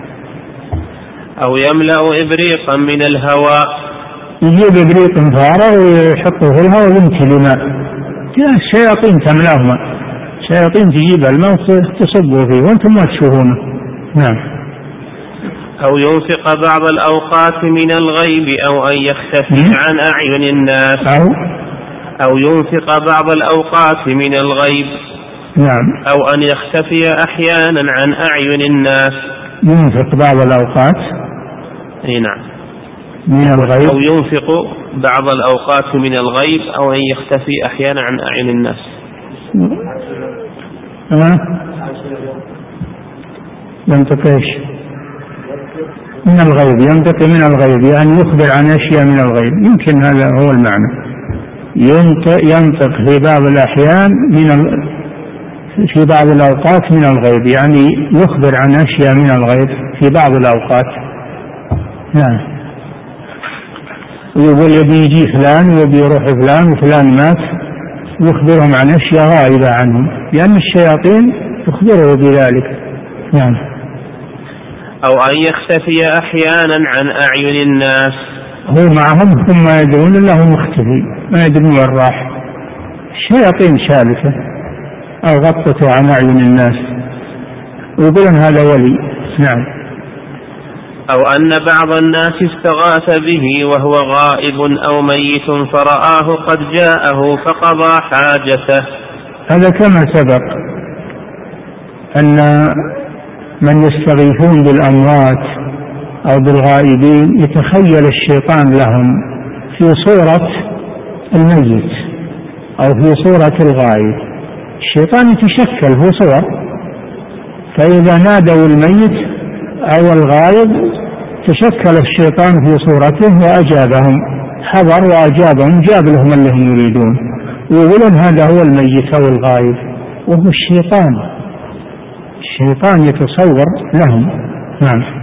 أو يملأ إبريقا من الهواء. يجيب إبريق فارغ ويحطه في الهواء ويمتلي ماء. الشياطين تملاه ماء، الشياطين تجيب الماء تصبه فيه وأنتم ما تشوفونه. نعم. أو ينفق بعض الأوقات من الغيب أو أن يختفي عن أعين الناس. أو, أو ينفق بعض الأوقات من الغيب. نعم. أو أن يختفي أحيانا عن أعين الناس. ينفق بعض الأوقات. أي نعم. من الغيب. أو ينفق بعض الأوقات من الغيب أو أن يختفي أحيانا عن أعين الناس. أه؟ ينطق إيش؟ من الغيب، ينطق من الغيب يعني يخبر عن أشياء من الغيب، يمكن هذا هو المعنى. ينطق, ينطق في بعض الأحيان من ال... في بعض الأوقات من الغيب، يعني يخبر عن أشياء من الغيب في بعض الأوقات. نعم. ويقول يبي يجي فلان ويبي يروح فلان وفلان مات، يخبرهم عن أشياء غائبة عنهم، لأن الشياطين تخبره بذلك. نعم. أو أن يختفي أحيانا عن أعين الناس. هو معهم ثم يدرون أنه مختفي، ما يدرون وين راح، الشياطين شالته أو غطته عن أعين الناس، ويقولون هذا ولي. نعم. أو أن بعض الناس استغاث به وهو غائب أو ميت فرآه قد جاءه فقضى حاجته. هذا كما سبق أن من يستغيثون بالأموات أو بالغائبين يتخيل الشيطان لهم في صورة الميت أو في صورة الغائب، الشيطان يتشكل في صور، فإذا نادوا الميت أو الغائب تشكل الشيطان في صورته وأجابهم، حضر وأجابهم، جاب لهم اللي هم يريدون، ويقولون هذا هو الميت أو الغائب، وهو الشيطان، الشيطان يتصور لهم. نعم.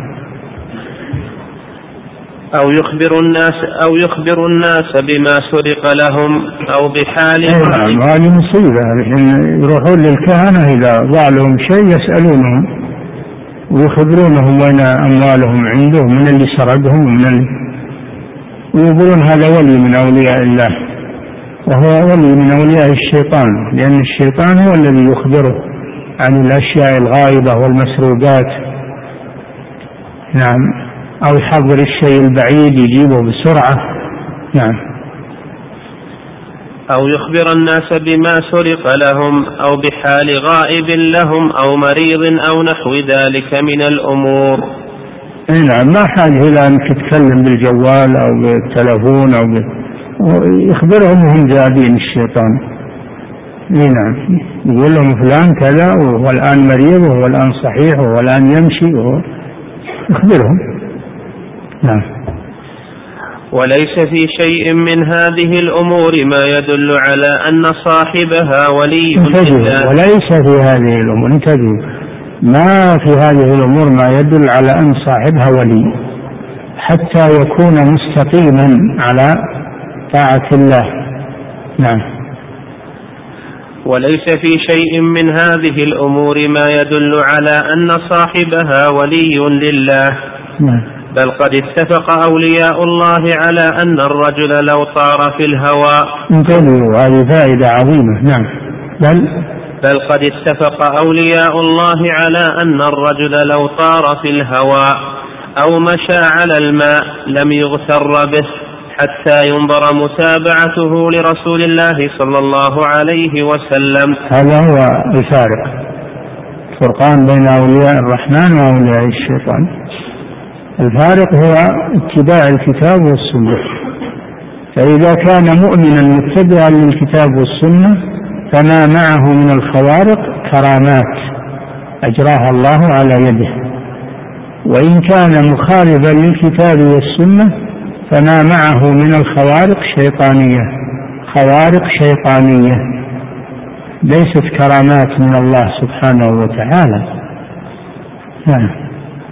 أو يخبر الناس أو يخبر الناس بما سرق لهم أو بحال. نعم، هذه مصيبة، يروحون للكهنة إذا ضاع لهم شيء يسألونهم ويخبرونهم وين أموالهم عندهم من اللي سرقهم ومن اللي، ويقولون هذا ولي من أولياء الله، وهو ولي من أولياء الشيطان، لأن الشيطان هو الذي يخبره عن الأشياء الغائبة والمسروقات. نعم. أو يحضر الشيء البعيد يجيبه بسرعة. نعم. أو يخبر الناس بما سرق لهم أو بحال غائب لهم أو مريض أو نحو ذلك من الأمور. نعم. ما حاجة إلى أن تتكلم بالجوال أو بالتلفون أو ب... يخبرهم وهم جادين الشيطان. نعم. يقول لهم فلان كذا وهو الآن مريض وهو الآن صحيح وهو الآن يمشي وهو يخبرهم. نعم. وليس في شيء من هذه الأمور ما يدل على أن صاحبها ولي لله. وليس في هذه الأمور، انتبهوا، ما في هذه الأمور ما يدل على أن صاحبها ولي حتى يكون مستقيما على طاعة الله. نعم. وليس في شيء من هذه الأمور ما يدل على أن صاحبها ولي لله. نعم. بل قد اتفق أولياء الله على أن الرجل لو طار في الهواء. انتبهوا، هذه فائدة عظيمة. نعم. بل بل قد اتفق أولياء الله على أن الرجل لو طار في الهواء أو مشى على الماء لم يغتر به حتى ينظر متابعته لرسول الله صلى الله عليه وسلم. هذا هو الفارق، فرقان بين أولياء الرحمن وأولياء الشيطان. الفارق هو اتباع الكتاب والسنة، فإذا كان مؤمنا متبعا للكتاب والسنة فما معه من الخوارق كرامات أجراها الله على يده، وإن كان مخالفا للكتاب والسنة فما معه من الخوارق شيطانية، خوارق شيطانية ليست كرامات من الله سبحانه وتعالى. نعم.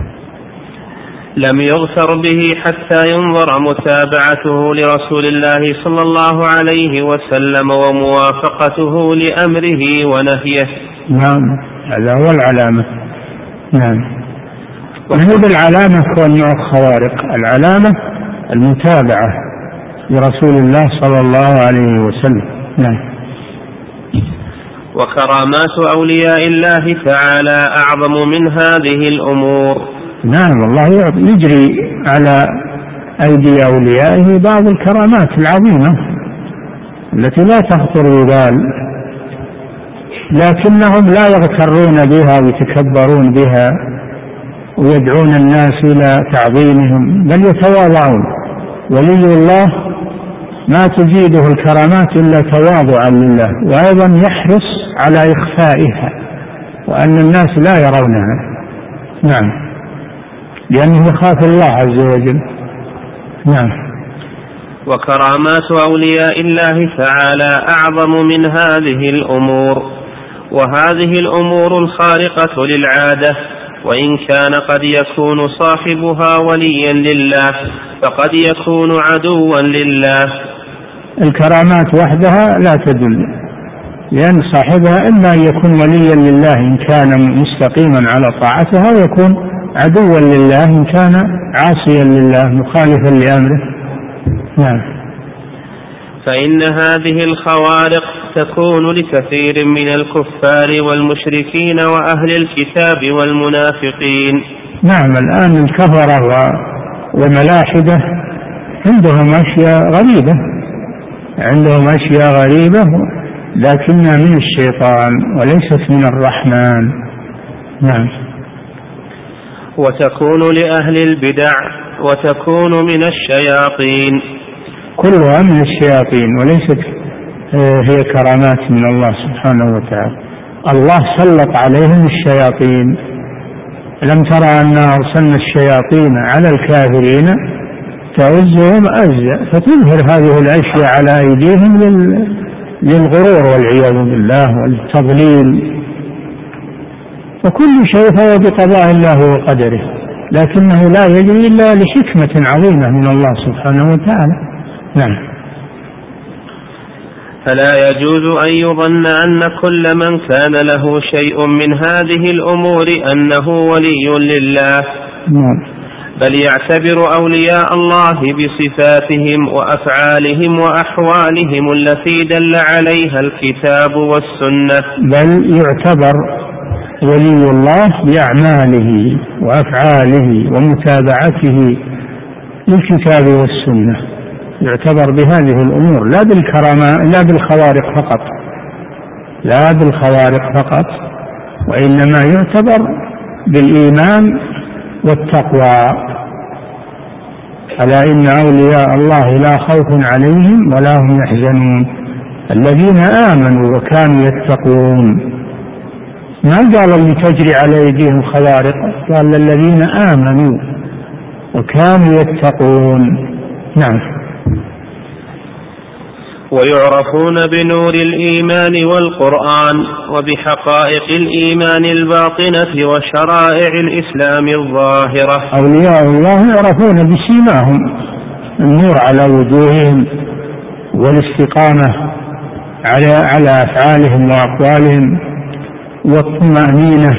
لم يغتر به حتى ينظر متابعته لرسول الله صلى الله عليه وسلم وموافقته لأمره ونهيه. نعم، هذا هو العلامة. نعم. وهذه العلامة هو النوع الخوارق، العلامة المتابعة لرسول الله صلى الله عليه وسلم. نعم. وكرامات أولياء الله تعالى أعظم من هذه الأمور. نعم، الله يجري على أيدي أوليائه بعض الكرامات العظيمة التي لا تخطر ببال، لكنهم لا يغترون بها ويتكبرون بها ويدعون الناس إلى تعظيمهم، بل يتواضعون. ولي الله ما تزيده الكرامات إلا تواضعا لله، وأيضا يحرص على إخفائها وأن الناس لا يرونها. نعم، لأنه يخاف الله عز وجل. نعم. وكرامات أولياء الله تعالى أعظم من هذه الأمور، وهذه الأمور الخارقة للعادة، وإن كان قد يكون صاحبها وليا لله فقد يكون عدوا لله. الكرامات وحدها لا تدل، لأن صاحبها إما أن يكون وليا لله إن كان مستقيما على طاعتها ويكون عدوا لله إن كان عاصيا لله مخالفا لأمره. نعم. فإن هذه الخوارق تكون لكثير من الكفار والمشركين وأهل الكتاب والمنافقين. نعم، الآن الكفرة والملاحدة عندهم أشياء غريبة، عندهم أشياء غريبة لكنها من الشيطان وليست من الرحمن. نعم. وتكون لأهل البدع وتكون من الشياطين. كلها من الشياطين وليست هي كرامات من الله سبحانه وتعالى. الله سلط عليهم الشياطين. لم ترى أننا أرسلنا الشياطين على الكافرين تعزهم أزا فتظهر هذه الأشياء على أيديهم للغرور والعياذ بالله والتضليل. وكل شيء فهو بقضاء الله وقدره، لكنه لا يجري إلا لحكمة عظيمة من الله سبحانه وتعالى. نعم. فلا يجوز أن يظن أن كل من كان له شيء من هذه الأمور أنه ولي لله. نعم. بل يعتبر أولياء الله بصفاتهم وأفعالهم وأحوالهم التي دل عليها الكتاب والسنة. بل يعتبر ولي الله بأعماله وأفعاله ومتابعته للكتاب والسنة، يعتبر بهذه الأمور لا بالكرامة لا بالخوارق فقط لا بالخوارق فقط وإنما يعتبر بالإيمان والتقوى. ألا إن أولياء الله لا خوف عليهم ولا هم يحزنون الذين آمنوا وكانوا يتقون. ما قال اللي تجري على أيديهم خوارق، قال الذين آمنوا وكانوا يتقون. نعم. ويعرفون بنور الإيمان والقرآن وبحقائق الإيمان الباطنة وشرائع الإسلام الظاهرة. أولياء الله يعرفون بسيماهم، النور على وجوههم والاستقامة على على أفعالهم وأقوالهم والطمأنينة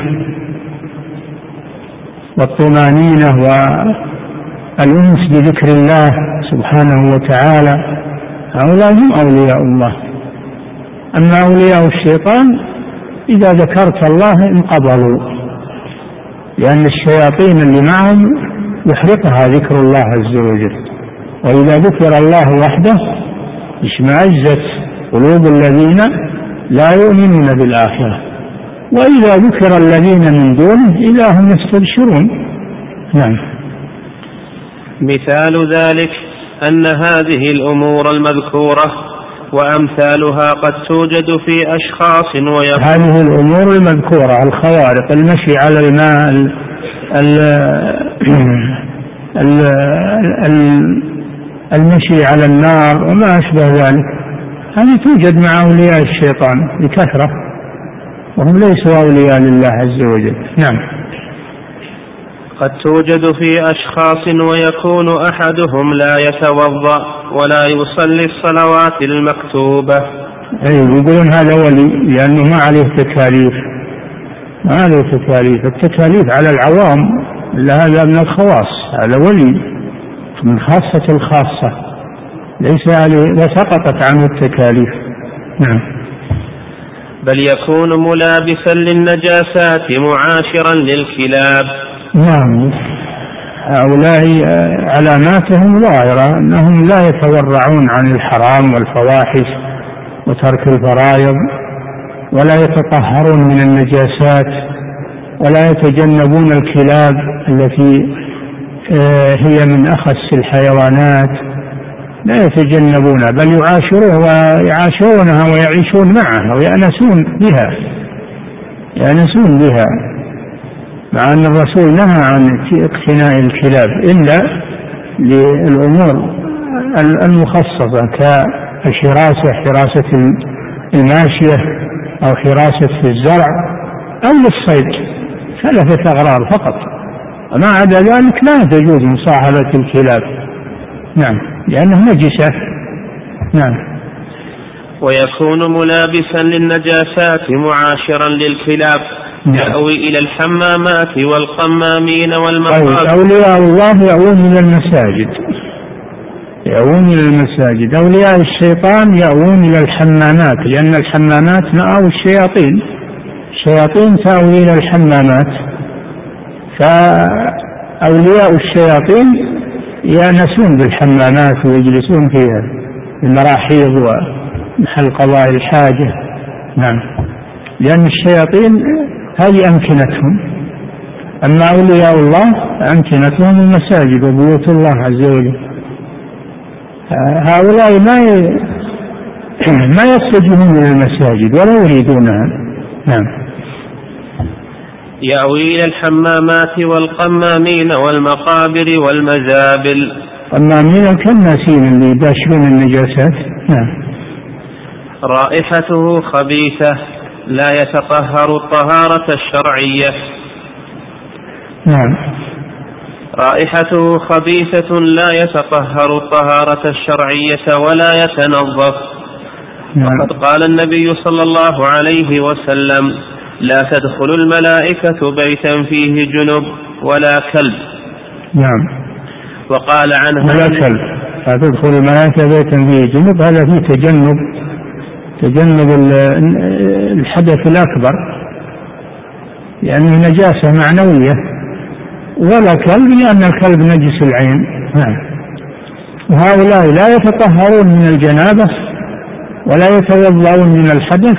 والطمأنينة والأنس بذكر الله سبحانه وتعالى. هؤلاء هم أولياء الله. أما أولياء الشيطان إذا ذكرت الله انقبضوا، لأن الشياطين اللي معهم يحرقها ذكر الله عز وجل، وإذا ذكر الله وحده اشمأزت قلوب الذين لا يؤمنون بالآخرة، وإذا ذكر الذين من دونه إذا هم يستبشرون. نعم. مثال ذلك أن هذه الأمور المذكورة وأمثالها قد توجد في أشخاص ويقول. هذه الأمور المذكورة الخوارق، المشي على الماء، ال ال ال ال المشي على النار وما أشبه ذلك، هذه توجد مع أولياء الشيطان بكثرة وهم ليسوا أولياء لله عز وجل. نعم. قد توجد في أشخاص ويكون أحدهم لا يتوضأ ولا يصلي الصلوات المكتوبة. أي يقولون هذا ولي لأنه ما عليه تكاليف، ما عليه تكاليف، التكاليف على العوام، إلا هذا من الخواص، هذا ولي من خاصة الخاصة ليس عليه، وسقطت عنه التكاليف. نعم. بل يكون ملابسا للنجاسات معاشرا للكلاب. نعم. هؤلاء علاماتهم ظاهرة أنهم لا يتورعون عن الحرام والفواحش وترك الفرائض، ولا يتطهرون من النجاسات، ولا يتجنبون الكلاب التي هي من أخس الحيوانات، لا يتجنبونها بل يعاشرون ويعاشرونها ويعيشون معها ويأنسون بها يأنسون بها مع أن الرسول نهى عن اقتناء الكلاب إلا للأمور المخصصة كالحراسة، حراسة الماشية أو حراسة الزرع أو للصيد، ثلاثة أغراض فقط، وما عدا ذلك لا تجوز مصاحبة الكلاب. نعم، لأنه نجسة. نعم. ويكون ملابسا للنجاسات معاشرا للكلاب يأوي إلى الحمامات والقمامين والمقابر. طيب أولياء الله يأوون إلى المساجد، يأوون إلى المساجد. أولياء الشيطان يأوون إلى الحمامات، لأن الحمامات مأوى الشياطين، الشياطين تأوي إلى الحمامات. فأولياء الشياطين يأنسون بالحمامات ويجلسون فيها، المراحيض ومحل قضاء الحاجة. نعم، لأن الشياطين هذه أمكنتهم. أما أولياء الله أمكنتهم المساجد وبيوت الله عز وجل. هؤلاء ما ما يتجهون إلى المساجد ولا يريدونها. نعم. يأوي إلى الحمامات والقمامين والمقابر والمزابل. قمامين الكناسين اللي يباشرون النجاسات. نعم. رائحته خبيثة لا يتطهر الطهارة الشرعية. نعم. رائحته خبيثة لا يتطهر الطهارة الشرعية ولا يتنظف. نعم. وقد قال النبي صلى الله عليه وسلم: لا تدخل الملائكة بيتا فيه جنب ولا كلب. نعم. وقال عنها: ولا كلب. لا تدخل الملائكة بيتا فيه جنب، هذا فيه تجنب تجنب الحدث الأكبر لأنه نجاسة معنوية. ولا كلب لأن الكلب نجس العين. نعم. وهؤلاء لا يتطهرون من الجنابة ولا يتوضؤون من الحدث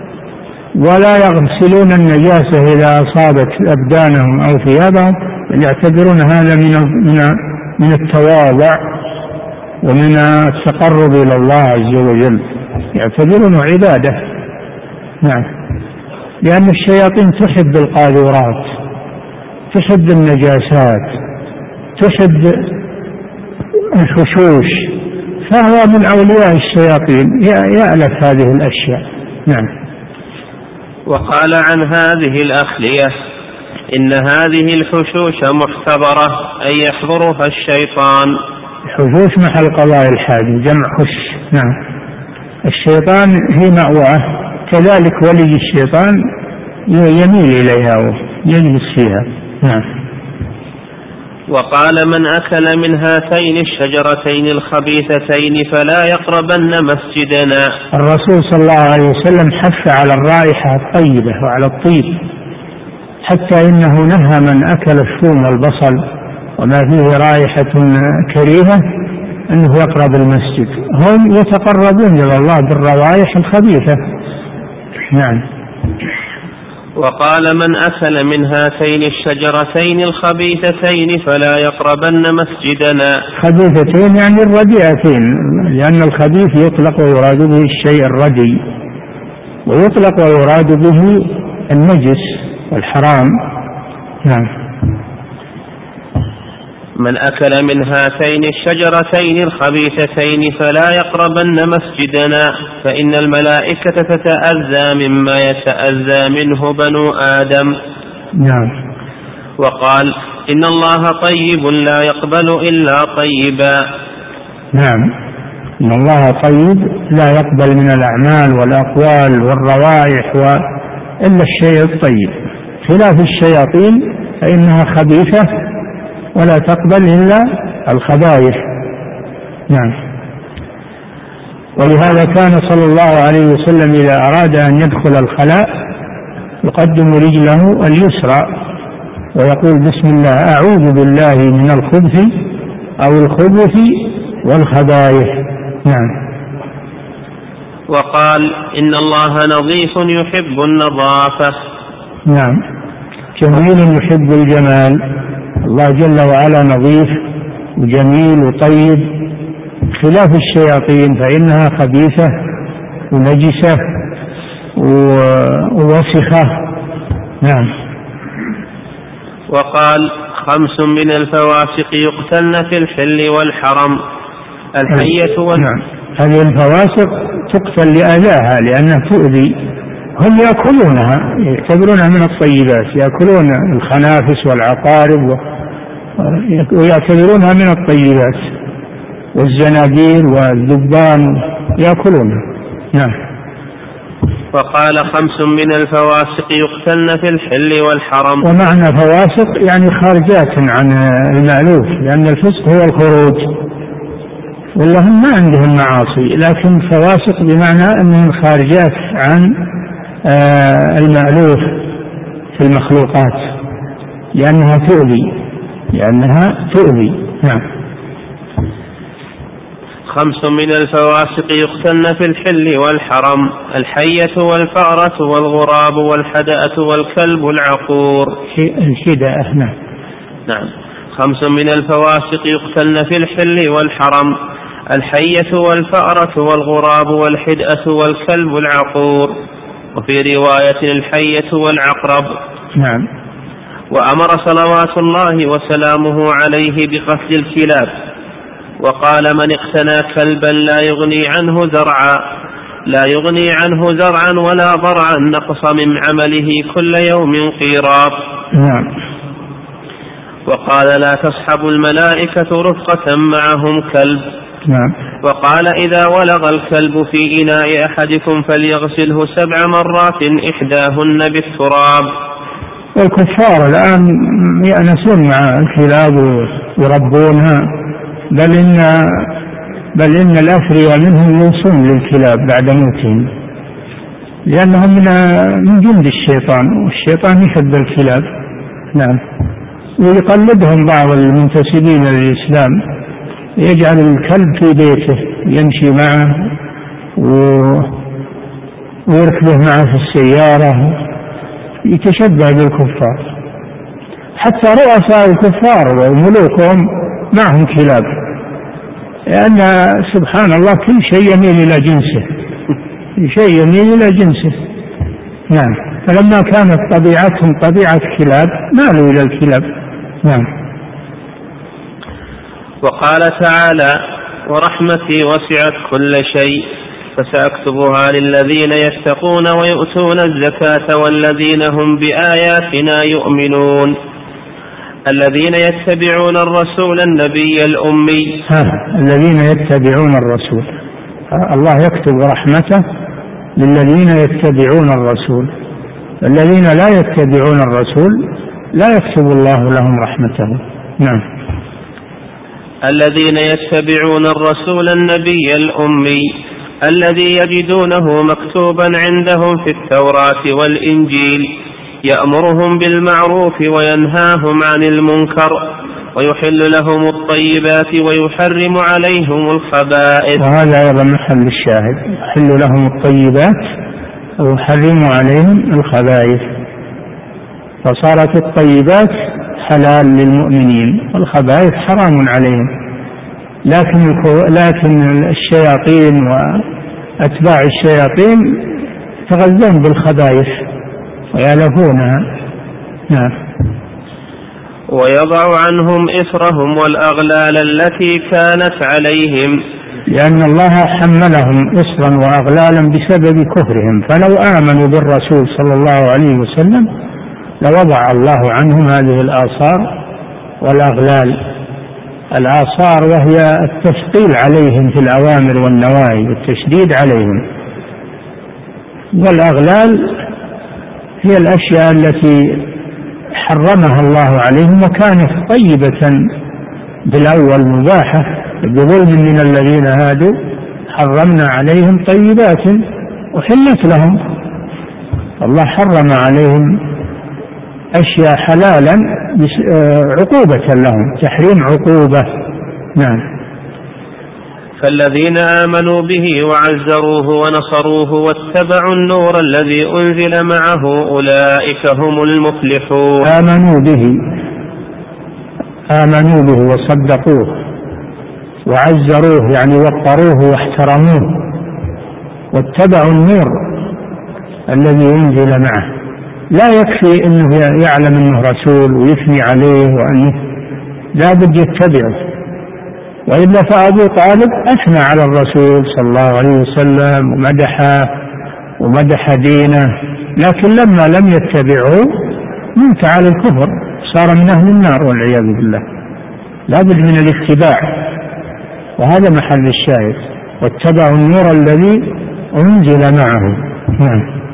ولا يغسلون النجاسة إذا أصابت أبدانهم أو ثيابهم، يعتبرون هذا من من التواضع ومن التقرب إلى الله عز وجل، يعتبرونه عبادة. نعم. لأن الشياطين تحب القاذورات، تحب النجاسات، تحب الفشوش، فهو من أولياء الشياطين يألف هذه الأشياء. نعم. وقال عن هذه الأخلية: إن هذه الحشوش محتضرة أي يحضرها الشيطان. الحشوش محل قضاء الحاجة، جمع حش. نعم. الشيطان هي مأواه، كذلك ولي الشيطان يميل إليها ويجلس فيها. نعم. وقال: من أكل من هاتين الشجرتين الخبيثتين فلا يقربن مسجدنا. الرسول صلى الله عليه وسلم حث على الرائحة الطيبة وعلى الطيب، حتى إنه نهى من أكل الثوم والبصل وما فيه رائحة كريهة أنه يقرب المسجد. هم يتقربون إلى الله بالروائح الخبيثة. نعم. وقال: من أكل من هاتين الشجرتين الخبيثتين فلا يقربن مسجدنا. خبيثتين يعني الرديئتين، لأن الخبيث يطلق ويراد به الشيء الردي، ويطلق ويراد به النجس والحرام. نعم. من أكل من هاتين الشجرتين الخبيثتين فلا يقربن مسجدنا، فإن الملائكة تتأذى مما يتأذى منه بنو آدم. نعم. وقال: إن الله طيب لا يقبل إلا طيبا. نعم. إن الله طيب لا يقبل من الأعمال والأقوال والروائح إلا الشيء الطيب، خلاف الشياطين فإنها خبيثة ولا تقبل إلا الخبائث. نعم. ولهذا كان صلى الله عليه وسلم إذا أراد أن يدخل الخلاء يقدم رجله اليسرى ويقول: بسم الله، أعوذ بالله من الخبث أو الخبث والخبائث. نعم. وقال: إن الله نظيف يحب النظافة. نعم. جميل يحب الجمال. الله جل وعلا نظيف وجميل وطيب، خلاف الشياطين فإنها خبيثة ونجسة ووسخة. نعم. وقال: خمس من الفواسق يقتلن في الحل والحرم: الحية وال... نعم. هذه الفواسق تقتل لأذاها لأنها تؤذي. هم يأكلونها، يعتبرونها من الطيبات، يأكلون الخنافس والعقارب ويعتبرونها من الطيبات، والزنابير والذبان يأكلونها. نعم. وقال خمس من الفواسق يقتلن في الحل والحرم. ومعنى فواسق يعني خارجات عن المألوف، لأن الفسق هو الخروج، ولا هم ما عندهم معاصي، لكن فواسق بمعنى أنهم خارجات عن المألوف في المخلوقات، لأنها تؤذي لأنها تؤذي نعم. خمس من الفواسق يقتلن في الحل والحرم: الحية والفأرة والغراب والحدأة والكلب العقور. الحدأة نعم. نعم. خمس من الفواسق يقتلن في الحل والحرم: الحية والفأرة والغراب والحدأة والكلب العقور. وفي رواية الحية والعقرب. نعم. وأمر صلوات الله وسلامه عليه بقتل الكلاب، وقال: من اقتنى كلبا لا يغني عنه زرعا لا يغني عنه زرعا ولا ضرعا نقص من عمله كل يوم قيراط. نعم. وقال: لا تصحب الملائكة رفقة معهم كلب. نعم. وقال: إذا ولغ الكلب في إناء أحدكم فليغسله سبع مرات إحداهن بالتراب. الكفار الآن يأنسون مع الكلاب ويربونها، بل إن بل إن الأثرياء منهم يوصون للكلاب بعد موتهم، لأنهم من من جند الشيطان، والشيطان يحب الكلاب. نعم. ويقلدهم بعض المنتسبين للإسلام، يجعل الكلب في بيته يمشي معه ويركبه معه في السيارة، يتشبه بالكفار. حتى رؤساء الكفار وملوكهم معهم كلاب، لأن سبحان الله كل شيء يميل إلى جنسه كل شيء يميل إلى جنسه. نعم. فلما كانت طبيعتهم طبيعة كلاب مالوا إلى الكلاب. نعم. وقال تعالى: ورحمتي وسعت كل شيء فسأكتبها للذين يتقون ويؤتون الزكاة والذين هم بآياتنا يؤمنون. الذين يتبعون الرسول النبي الأمي. ها الذين يتبعون الرسول، الله يكتب رحمته للذين يتبعون الرسول. الذين لا يتبعون الرسول لا يكتب الله لهم رحمته. نعم. الذين يتبعون الرسول النبي الأمي الذي يجدونه مكتوبا عندهم في التوراة والإنجيل يأمرهم بالمعروف وينهاهم عن المنكر ويحل لهم الطيبات ويحرم عليهم الخبائث. وهذا أيضا محل الشاهد: يحل لهم الطيبات ويحرم عليهم الخبائث. فصارت الطيبات حلال للمؤمنين والخبائث حرام عليهم. لكن لكن الشياطين وأتباع الشياطين يتغذون بالخبائث ويألفونها. نعم. ويضع عنهم إثرهم والأغلال التي كانت عليهم، لأن الله حملهم إصرا وأغلالا بسبب كفرهم، فلو آمنوا بالرسول صلى الله عليه وسلم لوضع الله عنهم هذه الآثار والأغلال. الآثار وهي التثقيل عليهم في الأوامر والنواهي والتشديد عليهم، والأغلال هي الأشياء التي حرمها الله عليهم وكانت طيبة بالأول مباحة بظلم من الذين هادوا حرمنا عليهم طيبات أحلت لهم. الله حرم عليهم أشياء حلالا عقوبة لهم، تحريم عقوبة. نعم. فالذين آمنوا به وعزروه ونصروه واتبعوا النور الذي أنزل معه أولئك هم المفلحون. آمنوا به آمنوا به وصدقوه وعزروه يعني وقروه واحترموه، واتبعوا النور الذي أنزل معه. لا يكفي أنه يعلم أنه رسول ويثني عليه وأنه لا بد يتبعه، وإلا فأبو طالب أثنى على الرسول صلى الله عليه وسلم ومدحه ومدح دينه، لكن لما لم يتبعه مات على الكفر، صار من أهل النار والعياذ بالله. لا بد من الاتباع، وهذا محل الشاهد: واتبعوا النور الذي أنزل معه. نعم.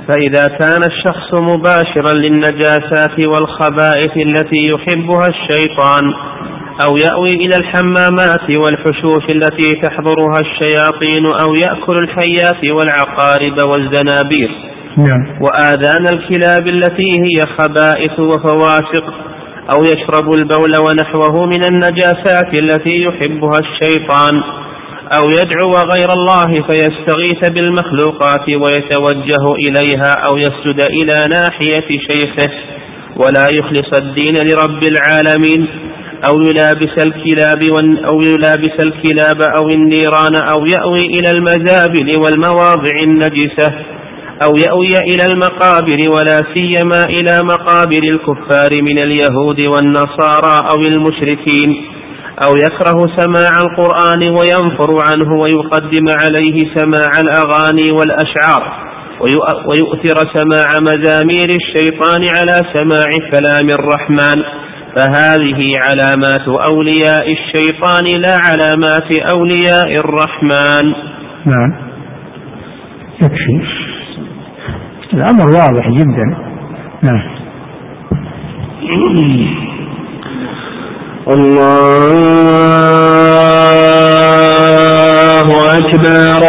فإذا كان الشخص مباشرا للنجاسات والخبائث التي يحبها الشيطان، أو يأوي إلى الحمامات والحشوش التي تحضرها الشياطين، أو يأكل الحيات والعقارب والزنابير وآذان الكلاب التي هي خبائث وفواسق، أو يشرب البول ونحوه من النجاسات التي يحبها الشيطان، أو يدعو غير الله فيستغيث بالمخلوقات ويتوجه إليها، أو يسجد إلى ناحية شيخه ولا يخلص الدين لرب العالمين، أو يلابس الكلاب أو يلابس الكلاب أو النيران، أو يأوي إلى المزابل والمواضع النجسة، أو يأوي إلى المقابر ولا سيما إلى مقابر الكفار من اليهود والنصارى أو المشركين، أو يكره سماع القرآن وينفر عنه ويقدم عليه سماع الأغاني والأشعار، ويؤثر سماع مزامير الشيطان على سماع كلام الرحمن، فهذه علامات أولياء الشيطان لا علامات أولياء الرحمن. نعم، يكفي، الأمر واضح جدا. نعم. الله أكبر،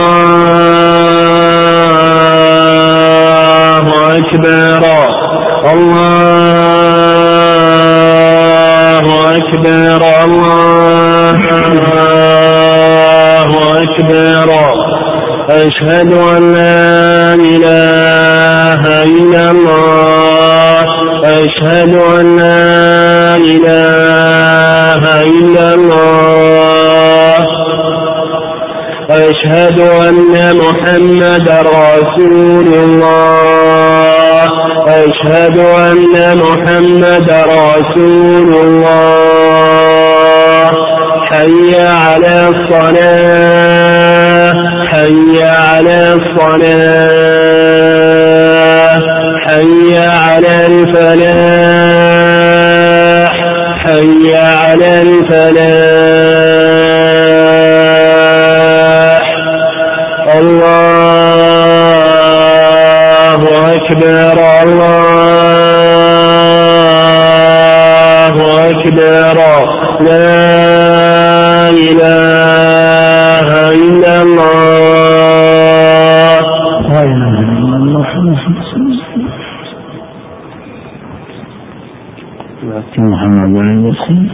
الله أكبر، الله أكبر، الله أكبر، أشهد أن لا إله إلا الله، أشهد أن لا إله إلا الله، أشهد أن محمدا رسول الله، أشهد أن محمدا رسول الله، حي على الصلاة، حي على الصلاة، حي على الفلاح، حي على الفلاح، الله أكبر، الله أكبر، لا إله إلا الله، لا إله إلا الله، محمد عليه وسلم.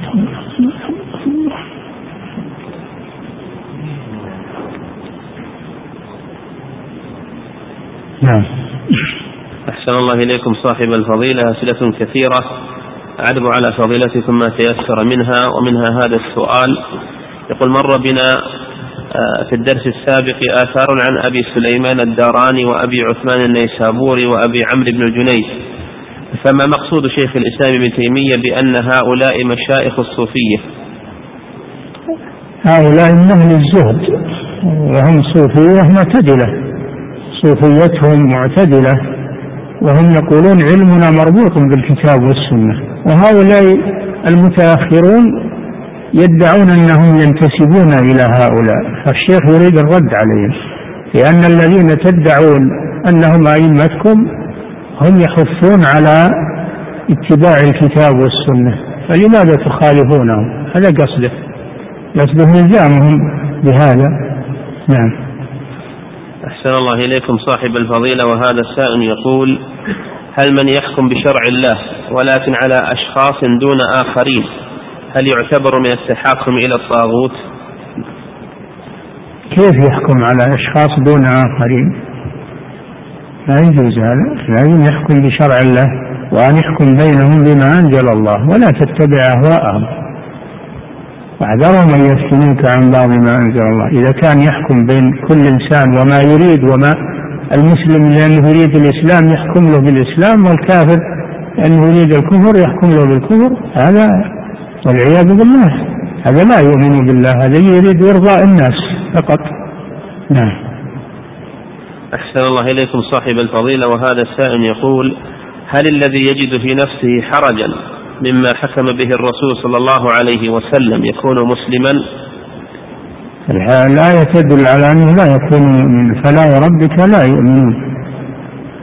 نعم. أحسن الله إليكم صاحب الفضيلة، أسئلة كثيرة أعرض على فضيلتكم ما تيسر منها، ومنها هذا السؤال. يقول: مر بنا في الدرس السابق آثار عن أبي سليمان الداراني وأبي عثمان النيسابوري وأبي عمرو بن الجنيد، فما مقصود شيخ الإسلام ابن تيمية بأن هؤلاء مشايخ الصوفية؟ هؤلاء من أهل الزهد، وهم صوفية معتدلة، صوفيتهم معتدلة، وهم يقولون علمنا مربوط بالكتاب والسنة. وهؤلاء المتأخرون يدعون أنهم ينتسبون إلى هؤلاء، فالشيخ يريد الرد عليهم، لأن الذين تدعون أنهم أئمتكم هم يحثون على اتباع الكتاب والسنة، فلماذا تخالفونهم؟ هذا قصده، قصده إلزامهم بهذا. نعم. أحسن الله إليكم صاحب الفضيلة، وهذا السائل يقول: هل من يحكم بشرع الله ولكن على أشخاص دون آخرين هل يعتبر من التحاكم إلى الطاغوت؟ كيف يحكم على أشخاص دون آخرين؟ لا يجوز هذا، لازم يحكم بشرع الله، وأن يحكم بينهم بما أنزل الله، ولا تتبع أهواءهم، واحذرهم أن يفتنوك عن بعض ما أنزل الله. إذا كان يحكم بين كل إنسان وما يريد، وما المسلم لأنه يريد الإسلام يحكم له بالإسلام، والكافر لأنه يريد الكفر يحكم له بالكفر، هذا والعياذ بالله، هذا لا يؤمن بالله، هذا يريد إرضاء الناس فقط. نعم. أحسن الله إليكم صاحب الفضيلة، وهذا السائل يقول: هل الذي يجد في نفسه حرجا مما حكم به الرسول صلى الله عليه وسلم يكون مسلما؟ الآية تدل على أنه لا يكون مؤمنا، فلا وربك لا يؤمنون،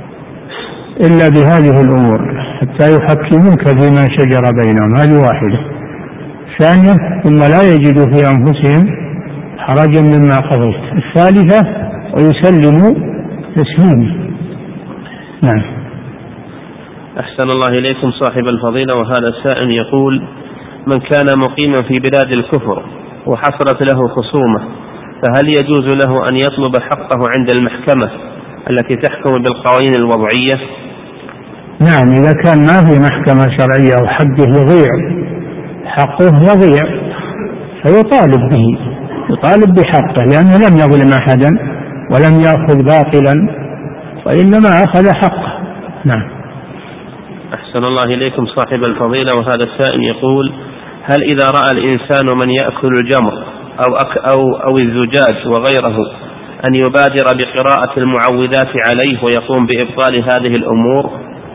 إلا بهذه الأمور حتى يحكموك فيما شجر بينهم. هذه واحدة. ثانية ثم لا يجدوا في أنفسهم حرجا مما قضيت. الثالثة ويسلموا تسليما. نعم. أحسن الله إليكم صاحب الفضيلة. وهذا السائل يقول: من كان مقيما في بلاد الكفر وحصلت له خصومة فهل يجوز له أن يطلب حقه عند المحكمة التي تحكم بالقوانين الوضعية؟ نعم، إذا كان ما في محكمة شرعية وحقه يضيع حقه يضيع فيطالب به، يطالب بحقه، لأنه لم يظلم أحدا ولم يأخذ باطلا وإنما أخذ حقه. نعم. أحسن الله إليكم صاحب الفضيلة. وهذا السائل يقول: هل إذا رأى الإنسان من يأكل الجمر أو, أك أو, أو الزجاج وغيره أن يبادر بقراءة المعوذات عليه ويقوم بإبطال هذه الأمور؟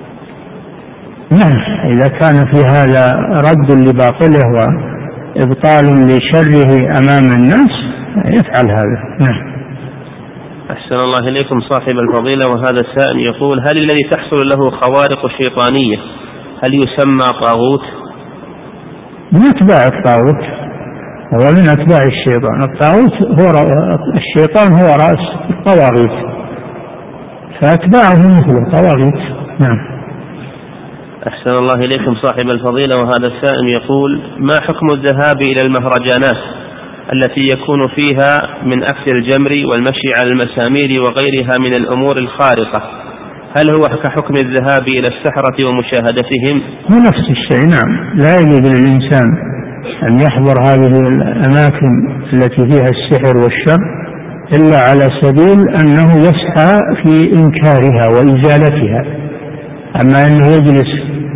نعم، إذا كان في هذا رد لباطله وإبطال لشره أمام الناس يفعل هذا. نعم. أحسن الله إليكم صاحب الفضيلة. وهذا السائل يقول: هل الذي تحصل له خوارق شيطانية هل يسمى طاغوت؟ من أتباع الطاغوت، هو من أتباع الشيطان. الطاغوت هو الشيطان، هو رأس الطواغيت، فأتباعه مثل طواغيت. نعم. أحسن الله إليكم صاحب الفضيلة. وهذا السائل يقول: ما حكم الذهاب إلى المهرجانات التي يكون فيها من أكل الجمر والمشي على المسامير وغيرها من الأمور الخارقة؟ هل هو كحكم الذهاب إلى السحرة ومشاهدتهم؟ هو نفس الشيء. نعم، لا يجوز للإنسان أن يحضر هذه الأماكن التي فيها السحر والشر إلا على سبيل أنه يسعى في إنكارها وإزالتها. أما أنه يجلس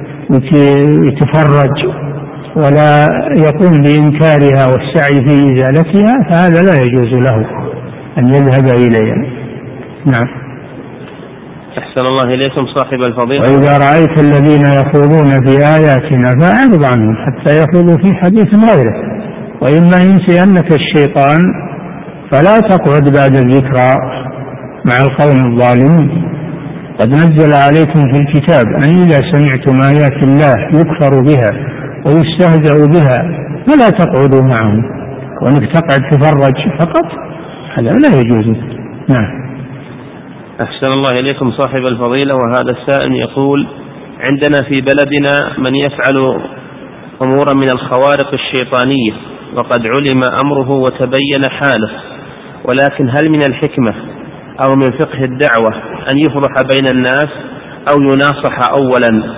يتفرج ولا يقوم بإنكارها والسعي في إزالتها فهذا لا يجوز له أن يذهب إليها. نعم. أحسن الله إليكم صاحب الفضيلة. وإذا رأيت الذين يخوضون في آياتنا فأعرض عنهم حتى يخوضوا في حديث غيره، وإما ينسينك الشيطان فلا تقعد بعد الذكرى مع القوم الظالمين. قد نزل عليكم في الكتاب أن إذا سمعتم آيات الله يكفر بها ويستهزأ بها فلا تقعدوا معهم، وأنك تقعد تفرج فقط هذا لا يجوز. نعم. أحسن الله إليكم صاحب الفضيلة. وهذا السائل يقول: عندنا في بلدنا من يفعل أمورا من الخوارق الشيطانية وقد علم أمره وتبين حاله، ولكن هل من الحكمة أو من فقه الدعوة أن يفرح بين الناس أو يناصح أولا؟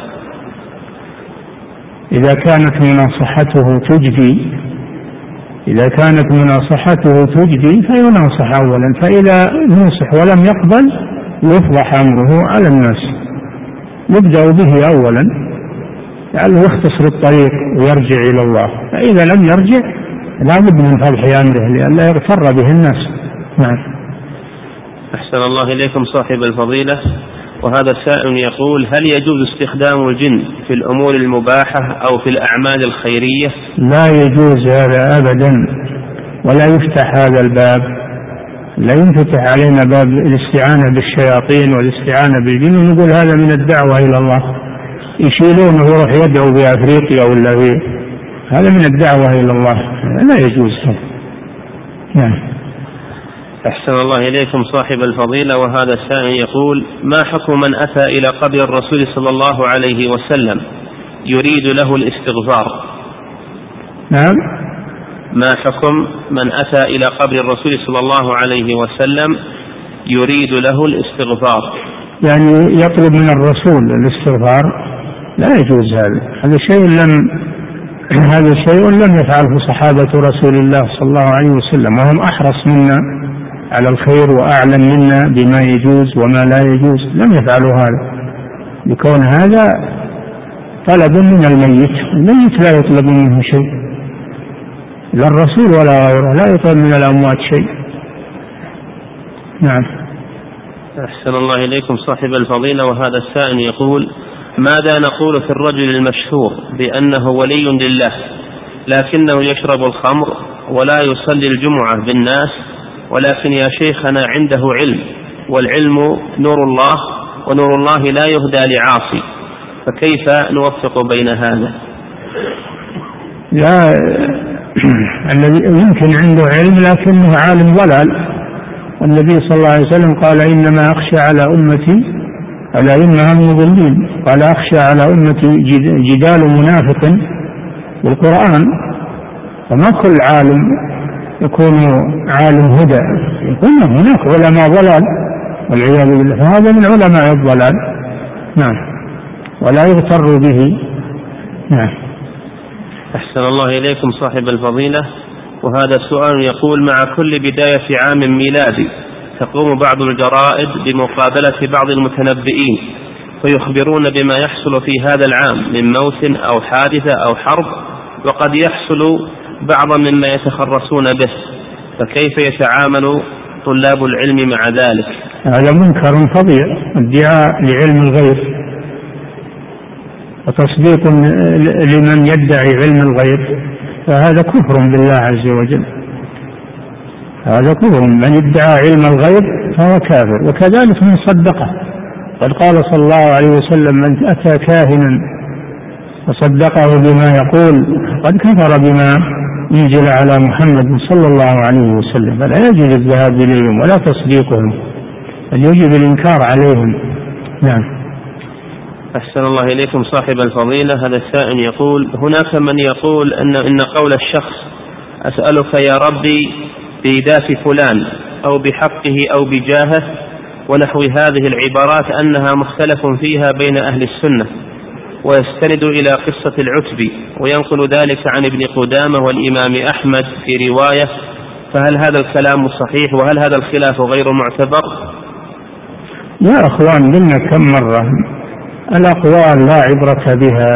إذا كانت مناصحته تجدي إذا كانت مناصحته تجدي فيناصح أولا، فإذا نصح ولم يقبل يفضح أمره على الناس، يبدأ به أولا لعله يختصر الطريق ويرجع إلى الله، فإذا لم يرجع لا بد من فضح أمره لئلا يغتر به الناس. نعم. أحسن الله إليكم صاحب الفضيلة. وهذا السائل يقول: هل يجوز استخدام الجن في الأمور المباحة أو في الأعمال الخيرية؟ لا يجوز هذا أبدا، ولا يفتح هذا الباب، لا ينفتح علينا باب الاستعانة بالشياطين والاستعانة بالجن ونقول هذا من الدعوة إلى الله، يشيلونه ويروح يدعو بأفريقيا ولا في هذا من الدعوة إلى الله، لا يجوز. نعم. أحسن الله إليكم صاحب الفضيلة. وهذا السائل يقول: ما حكم من أتى إلى قبر الرسول صلى الله عليه وسلم يريد له الاستغفار؟ نعم. ما حكم من أتى إلى قبر الرسول صلى الله عليه وسلم يريد له الاستغفار؟ يعني يطلب من الرسول الاستغفار؟ لا يجوز هذا، هذا شيء لم هذا شيء لم يفعله صحابة رسول الله صلى الله عليه وسلم، وهم أحرص منا على الخير وأعلم منا بما يجوز وما لا يجوز، لم يفعلوا هذا، يكون هذا طلب من الميت، الميت لا يطلب منه شيء، لا الرسول ولا غيره لا يطلب من الأموات شيء. نعم. أحسن الله إليكم صاحب الفضيلة. وهذا السائل يقول: ماذا نقول في الرجل المشهور بأنه ولي لله لكنه يشرب الخمر ولا يصلي الجمعة بالناس، ولكن يا شيخنا عنده علم والعلم نور الله ونور الله لا يهدى لعاصي، فكيف نوفق بين هذا؟ لا، الذي يمكن عنده علم لكنه عالم ضلال. النبي صلى الله عليه وسلم قال إنما أخشى على أمتي على إنها المضلين، قال أخشى على أمتي جدال منافق بالقرآن. فما كل عالم يكون عالم هدى، يكون هناك علماء ضلال والعياذ بالله، فهذا من علماء الضلال. نعم، ولا يغتر به. نعم. أحسن الله إليكم صاحب الفضيلة. وهذا السؤال يقول: مع كل بداية عام ميلادي تقوم بعض الجرائد بمقابلة بعض المتنبئين فيخبرون بما يحصل في هذا العام من موت أو حادثة أو حرب، وقد يحصل بعضا مما يتخرصون به، فكيف يتعامل طلاب العلم مع ذلك؟ هذا منكر فظيع، ادعاء لعلم الغيب وتصديق لمن يدعي علم الغيب، فهذا كفر بالله عز وجل. هذا كفر، من ادعى علم الغيب فهو كافر، وكذلك من صدقه. قد قال صلى الله عليه وسلم: من أتى كاهنا وصدقه بما يقول قد كفر بما أنزل على محمد صلى الله عليه وسلم. فلا يجوز الذهاب إليهم ولا تصديقهم، بل يجب الإنكار عليهم. نعم. أحسن الله إليكم صاحب الفضيلة. هذا السائل يقول: هناك من يقول أن إن قول الشخص أسألك يا ربي بذات فلان أو بحقه أو بجاهه ونحو هذه العبارات أنها مختلف فيها بين أهل السنة، ويستند إلى قصة العتبي وينقل ذلك عن ابن قدامة والإمام أحمد في رواية، فهل هذا الكلام صحيح؟ وهل هذا الخلاف غير معتبر؟ يا أخوان، قلنا كم مرة الأقوال لا عبرة بها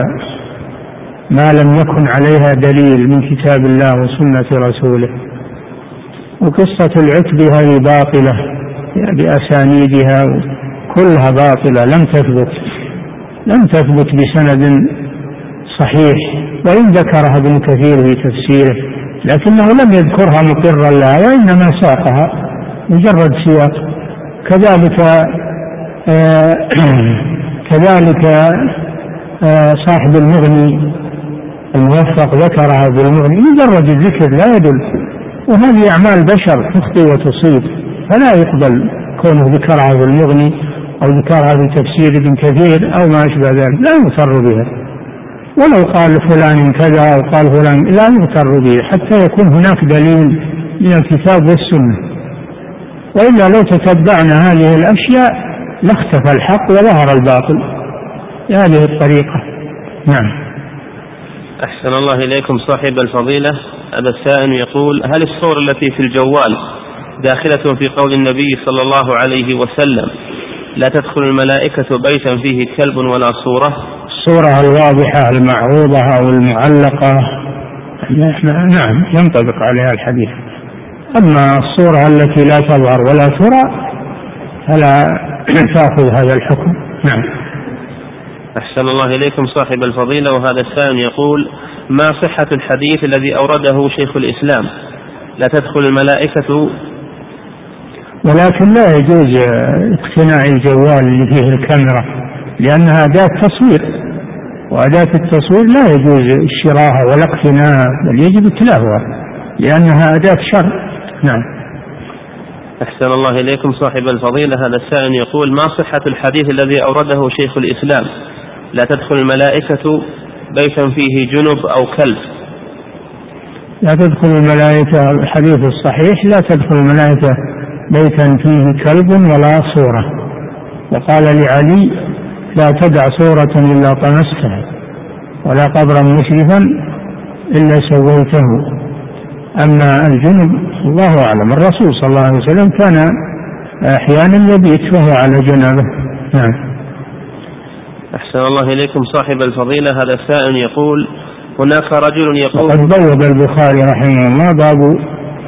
ما لم يكن عليها دليل من كتاب الله وسنة رسوله. وقصة العتبة هذه باطلة بأسانيدها كلها باطلة، لم تثبت لم تثبت بسند صحيح، وإن ذكرها ابن كثير في تفسيره لكنه لم يذكرها مقرا لها، وإنما ساقها مجرد سياق. كذلك آه كذلك آه صاحب المغني الموفق ذكرها بالمغني، مجرد الذكر لا يدل، وهذه أعمال بشر تخطئ وتصيب، فلا يقبل كونه ذكرها بالمغني أو ذكرها بتفسير ابن كثير أو ما أشبه ذلك، لا يغتر بها. ولو قال فلان كذا أو قال فلان، لا يغتر به حتى يكون هناك دليل من الكتاب والسنة، وإلا لو تتبعنا هذه الأشياء لاختفى الحق وظهر الباطل بهذه الطريقة. نعم. أحسن الله إليكم صاحب الفضيلة. هذا السائل يقول: هل الصور التي في الجوال داخلة في قول النبي صلى الله عليه وسلم لا تدخل الملائكة بيتا فيه كلب ولا صورة؟ الصورة الواضحة المعروضة أو المعلقة نعم ينطبق عليها الحديث، أما الصورة التي لا تظهر ولا ترى فلا تأخذ هذا الحكم. نعم. أحسن الله إليكم صاحب الفضيلة. وهذا السائل يقول: ما صحة الحديث الذي أورده شيخ الإسلام لا تدخل الملائكة؟ ولكن لا يجوز اقتناء الجوال اللي فيه الكاميرا لأنها أداة تصوير، وأداة التصوير لا يجوز شراها ولا اقتناءها، بل يجب اتلافها لأنها أداة شر. نعم. أحسن الله إليكم صاحب الفضيلة. هذا السائل يقول: ما صحة الحديث الذي أورده شيخ الإسلام لا تدخل الملائكة بيتا فيه جنب أو كلب؟ لا تدخل الملائكة، الحديث الصحيح لا تدخل الملائكة بيتا فيه كلب ولا صورة، وقال لعلي: لا تدع صورة إلا طمستها ولا قبرا مشرفا إلا سويته. أما الجنب الله أعلم، الرسول صلى الله عليه وسلم كان أحيانا يبيت وهو على جنابه. نعم. أحسن الله إليكم صاحب الفضيلة. هذا السائل يقول: هناك رجل يقول. قد بوب البخاري رحمه الله باب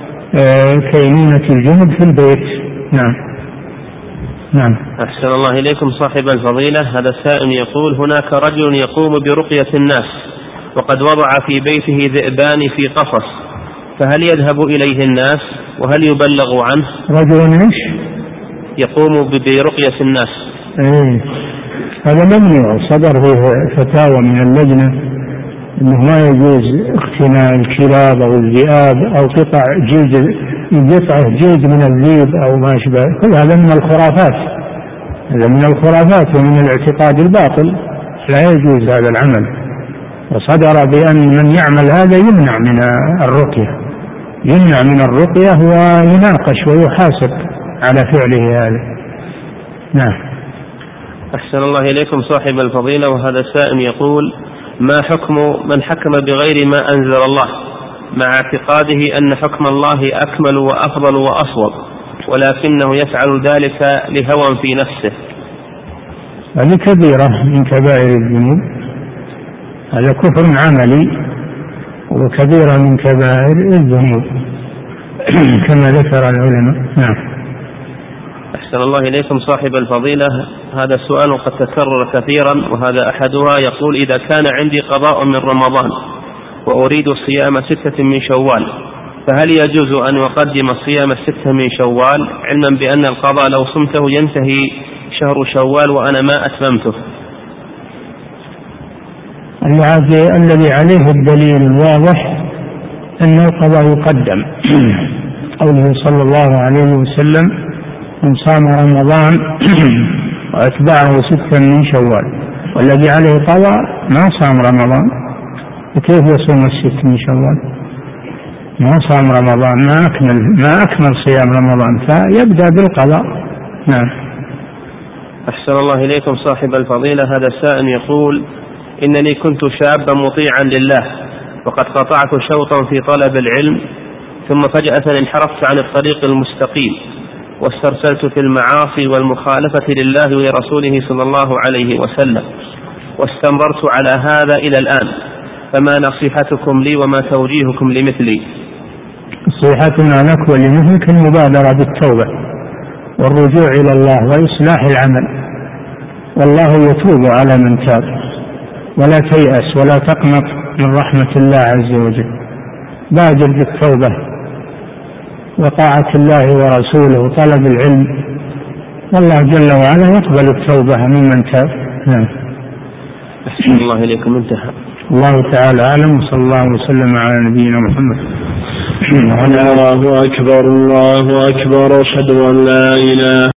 كينونة الجنب في البيت. نعم. نعم. أحسن الله إليكم صاحب الفضيلة. هذا السائل يقول: هناك رجل يقوم برقية الناس وقد وضع في بيته ذئبان في قفص، فهل يذهب إليه الناس وهل يبلغ عنه؟ رجل إيش؟ يقوم برقية الناس إيه هذا ممنوع، صدر فيه فتاوى من اللجنة أنه ما يجوز اقتناء الكلاب أو الذئاب أو قطع جلد قطعة جلد من الذئب أو ما أشبه، كل هذا من الخرافات، هذا من الخرافات ومن الاعتقاد الباطل، لا يجوز هذا العمل. وصدر بأن من يعمل هذا يمنع من الرقية، يمنع من الرقية ويناقش ويحاسب على فعله هذا. نعم. أحسن الله إليكم صاحب الفضيلة. وهذا السائل يقول: ما حكم من حكم بغير ما أنزل الله مع اعتقاده أن حكم الله أكمل وأفضل وأصوب، ولكنه يفعل ذلك لهوى في نفسه؟ هذه كبيرة من كبائر الذنوب، هذا كفر عملي وكبيرة من كبائر الذنوب كما ذكر العلماء. نعم. أحسن الله إليكم صاحب الفضيلة. هذا السؤال قد تكرر كثيرا، وهذا أحدها يقول: إذا كان عندي قضاء من رمضان وأريد صيام ستة من شوال، فهل يجوز أن أقدم صيام الستة من شوال، علما بأن القضاء لو صمته ينتهي شهر شوال وأنا ما أتممته؟ الذي عليه الدليل الواضح أن القضاء يقدم، قوله صلى الله عليه وسلم: من صام رمضان وأتبعه ستا من شوال، والذي عليه قضاء ما صام رمضان، وكيف يصوم الست من شوال؟ ما صام رمضان، ما أكمل ما أكمل صيام رمضان، فيبدأ بالقضاء. نعم. أحسن الله إليكم صاحب الفضيلة. هذا السائل يقول: إنني كنت شابا مطيعا لله، وقد قطعت شوطا في طلب العلم، ثم فجأة انحرفت عن الطريق المستقيم، واسترسلت في المعاصي والمخالفة لله ولرسوله صلى الله عليه وسلم، واستمررت على هذا إلى الآن، فما نصيحتكم لي وما توجيهكم لمثلي؟ نصيحتنا لك ولمثلك المبادرة بالتوبة والرجوع إلى الله وإصلاح العمل، والله يتوب على من تاب، ولا تيأس ولا تقنط من رحمة الله عز وجل، بادر بالتوبة وطاعة الله ورسوله وطلب العلم، والله جل وعلا يقبل التوبة ممن تاب. نعم. أحسن الله إليكم. انتهى. الله تعالى أعلم، وصلى الله وسلم على نبينا محمد. الله أكبر الله أكبر، أشهد أن لا إله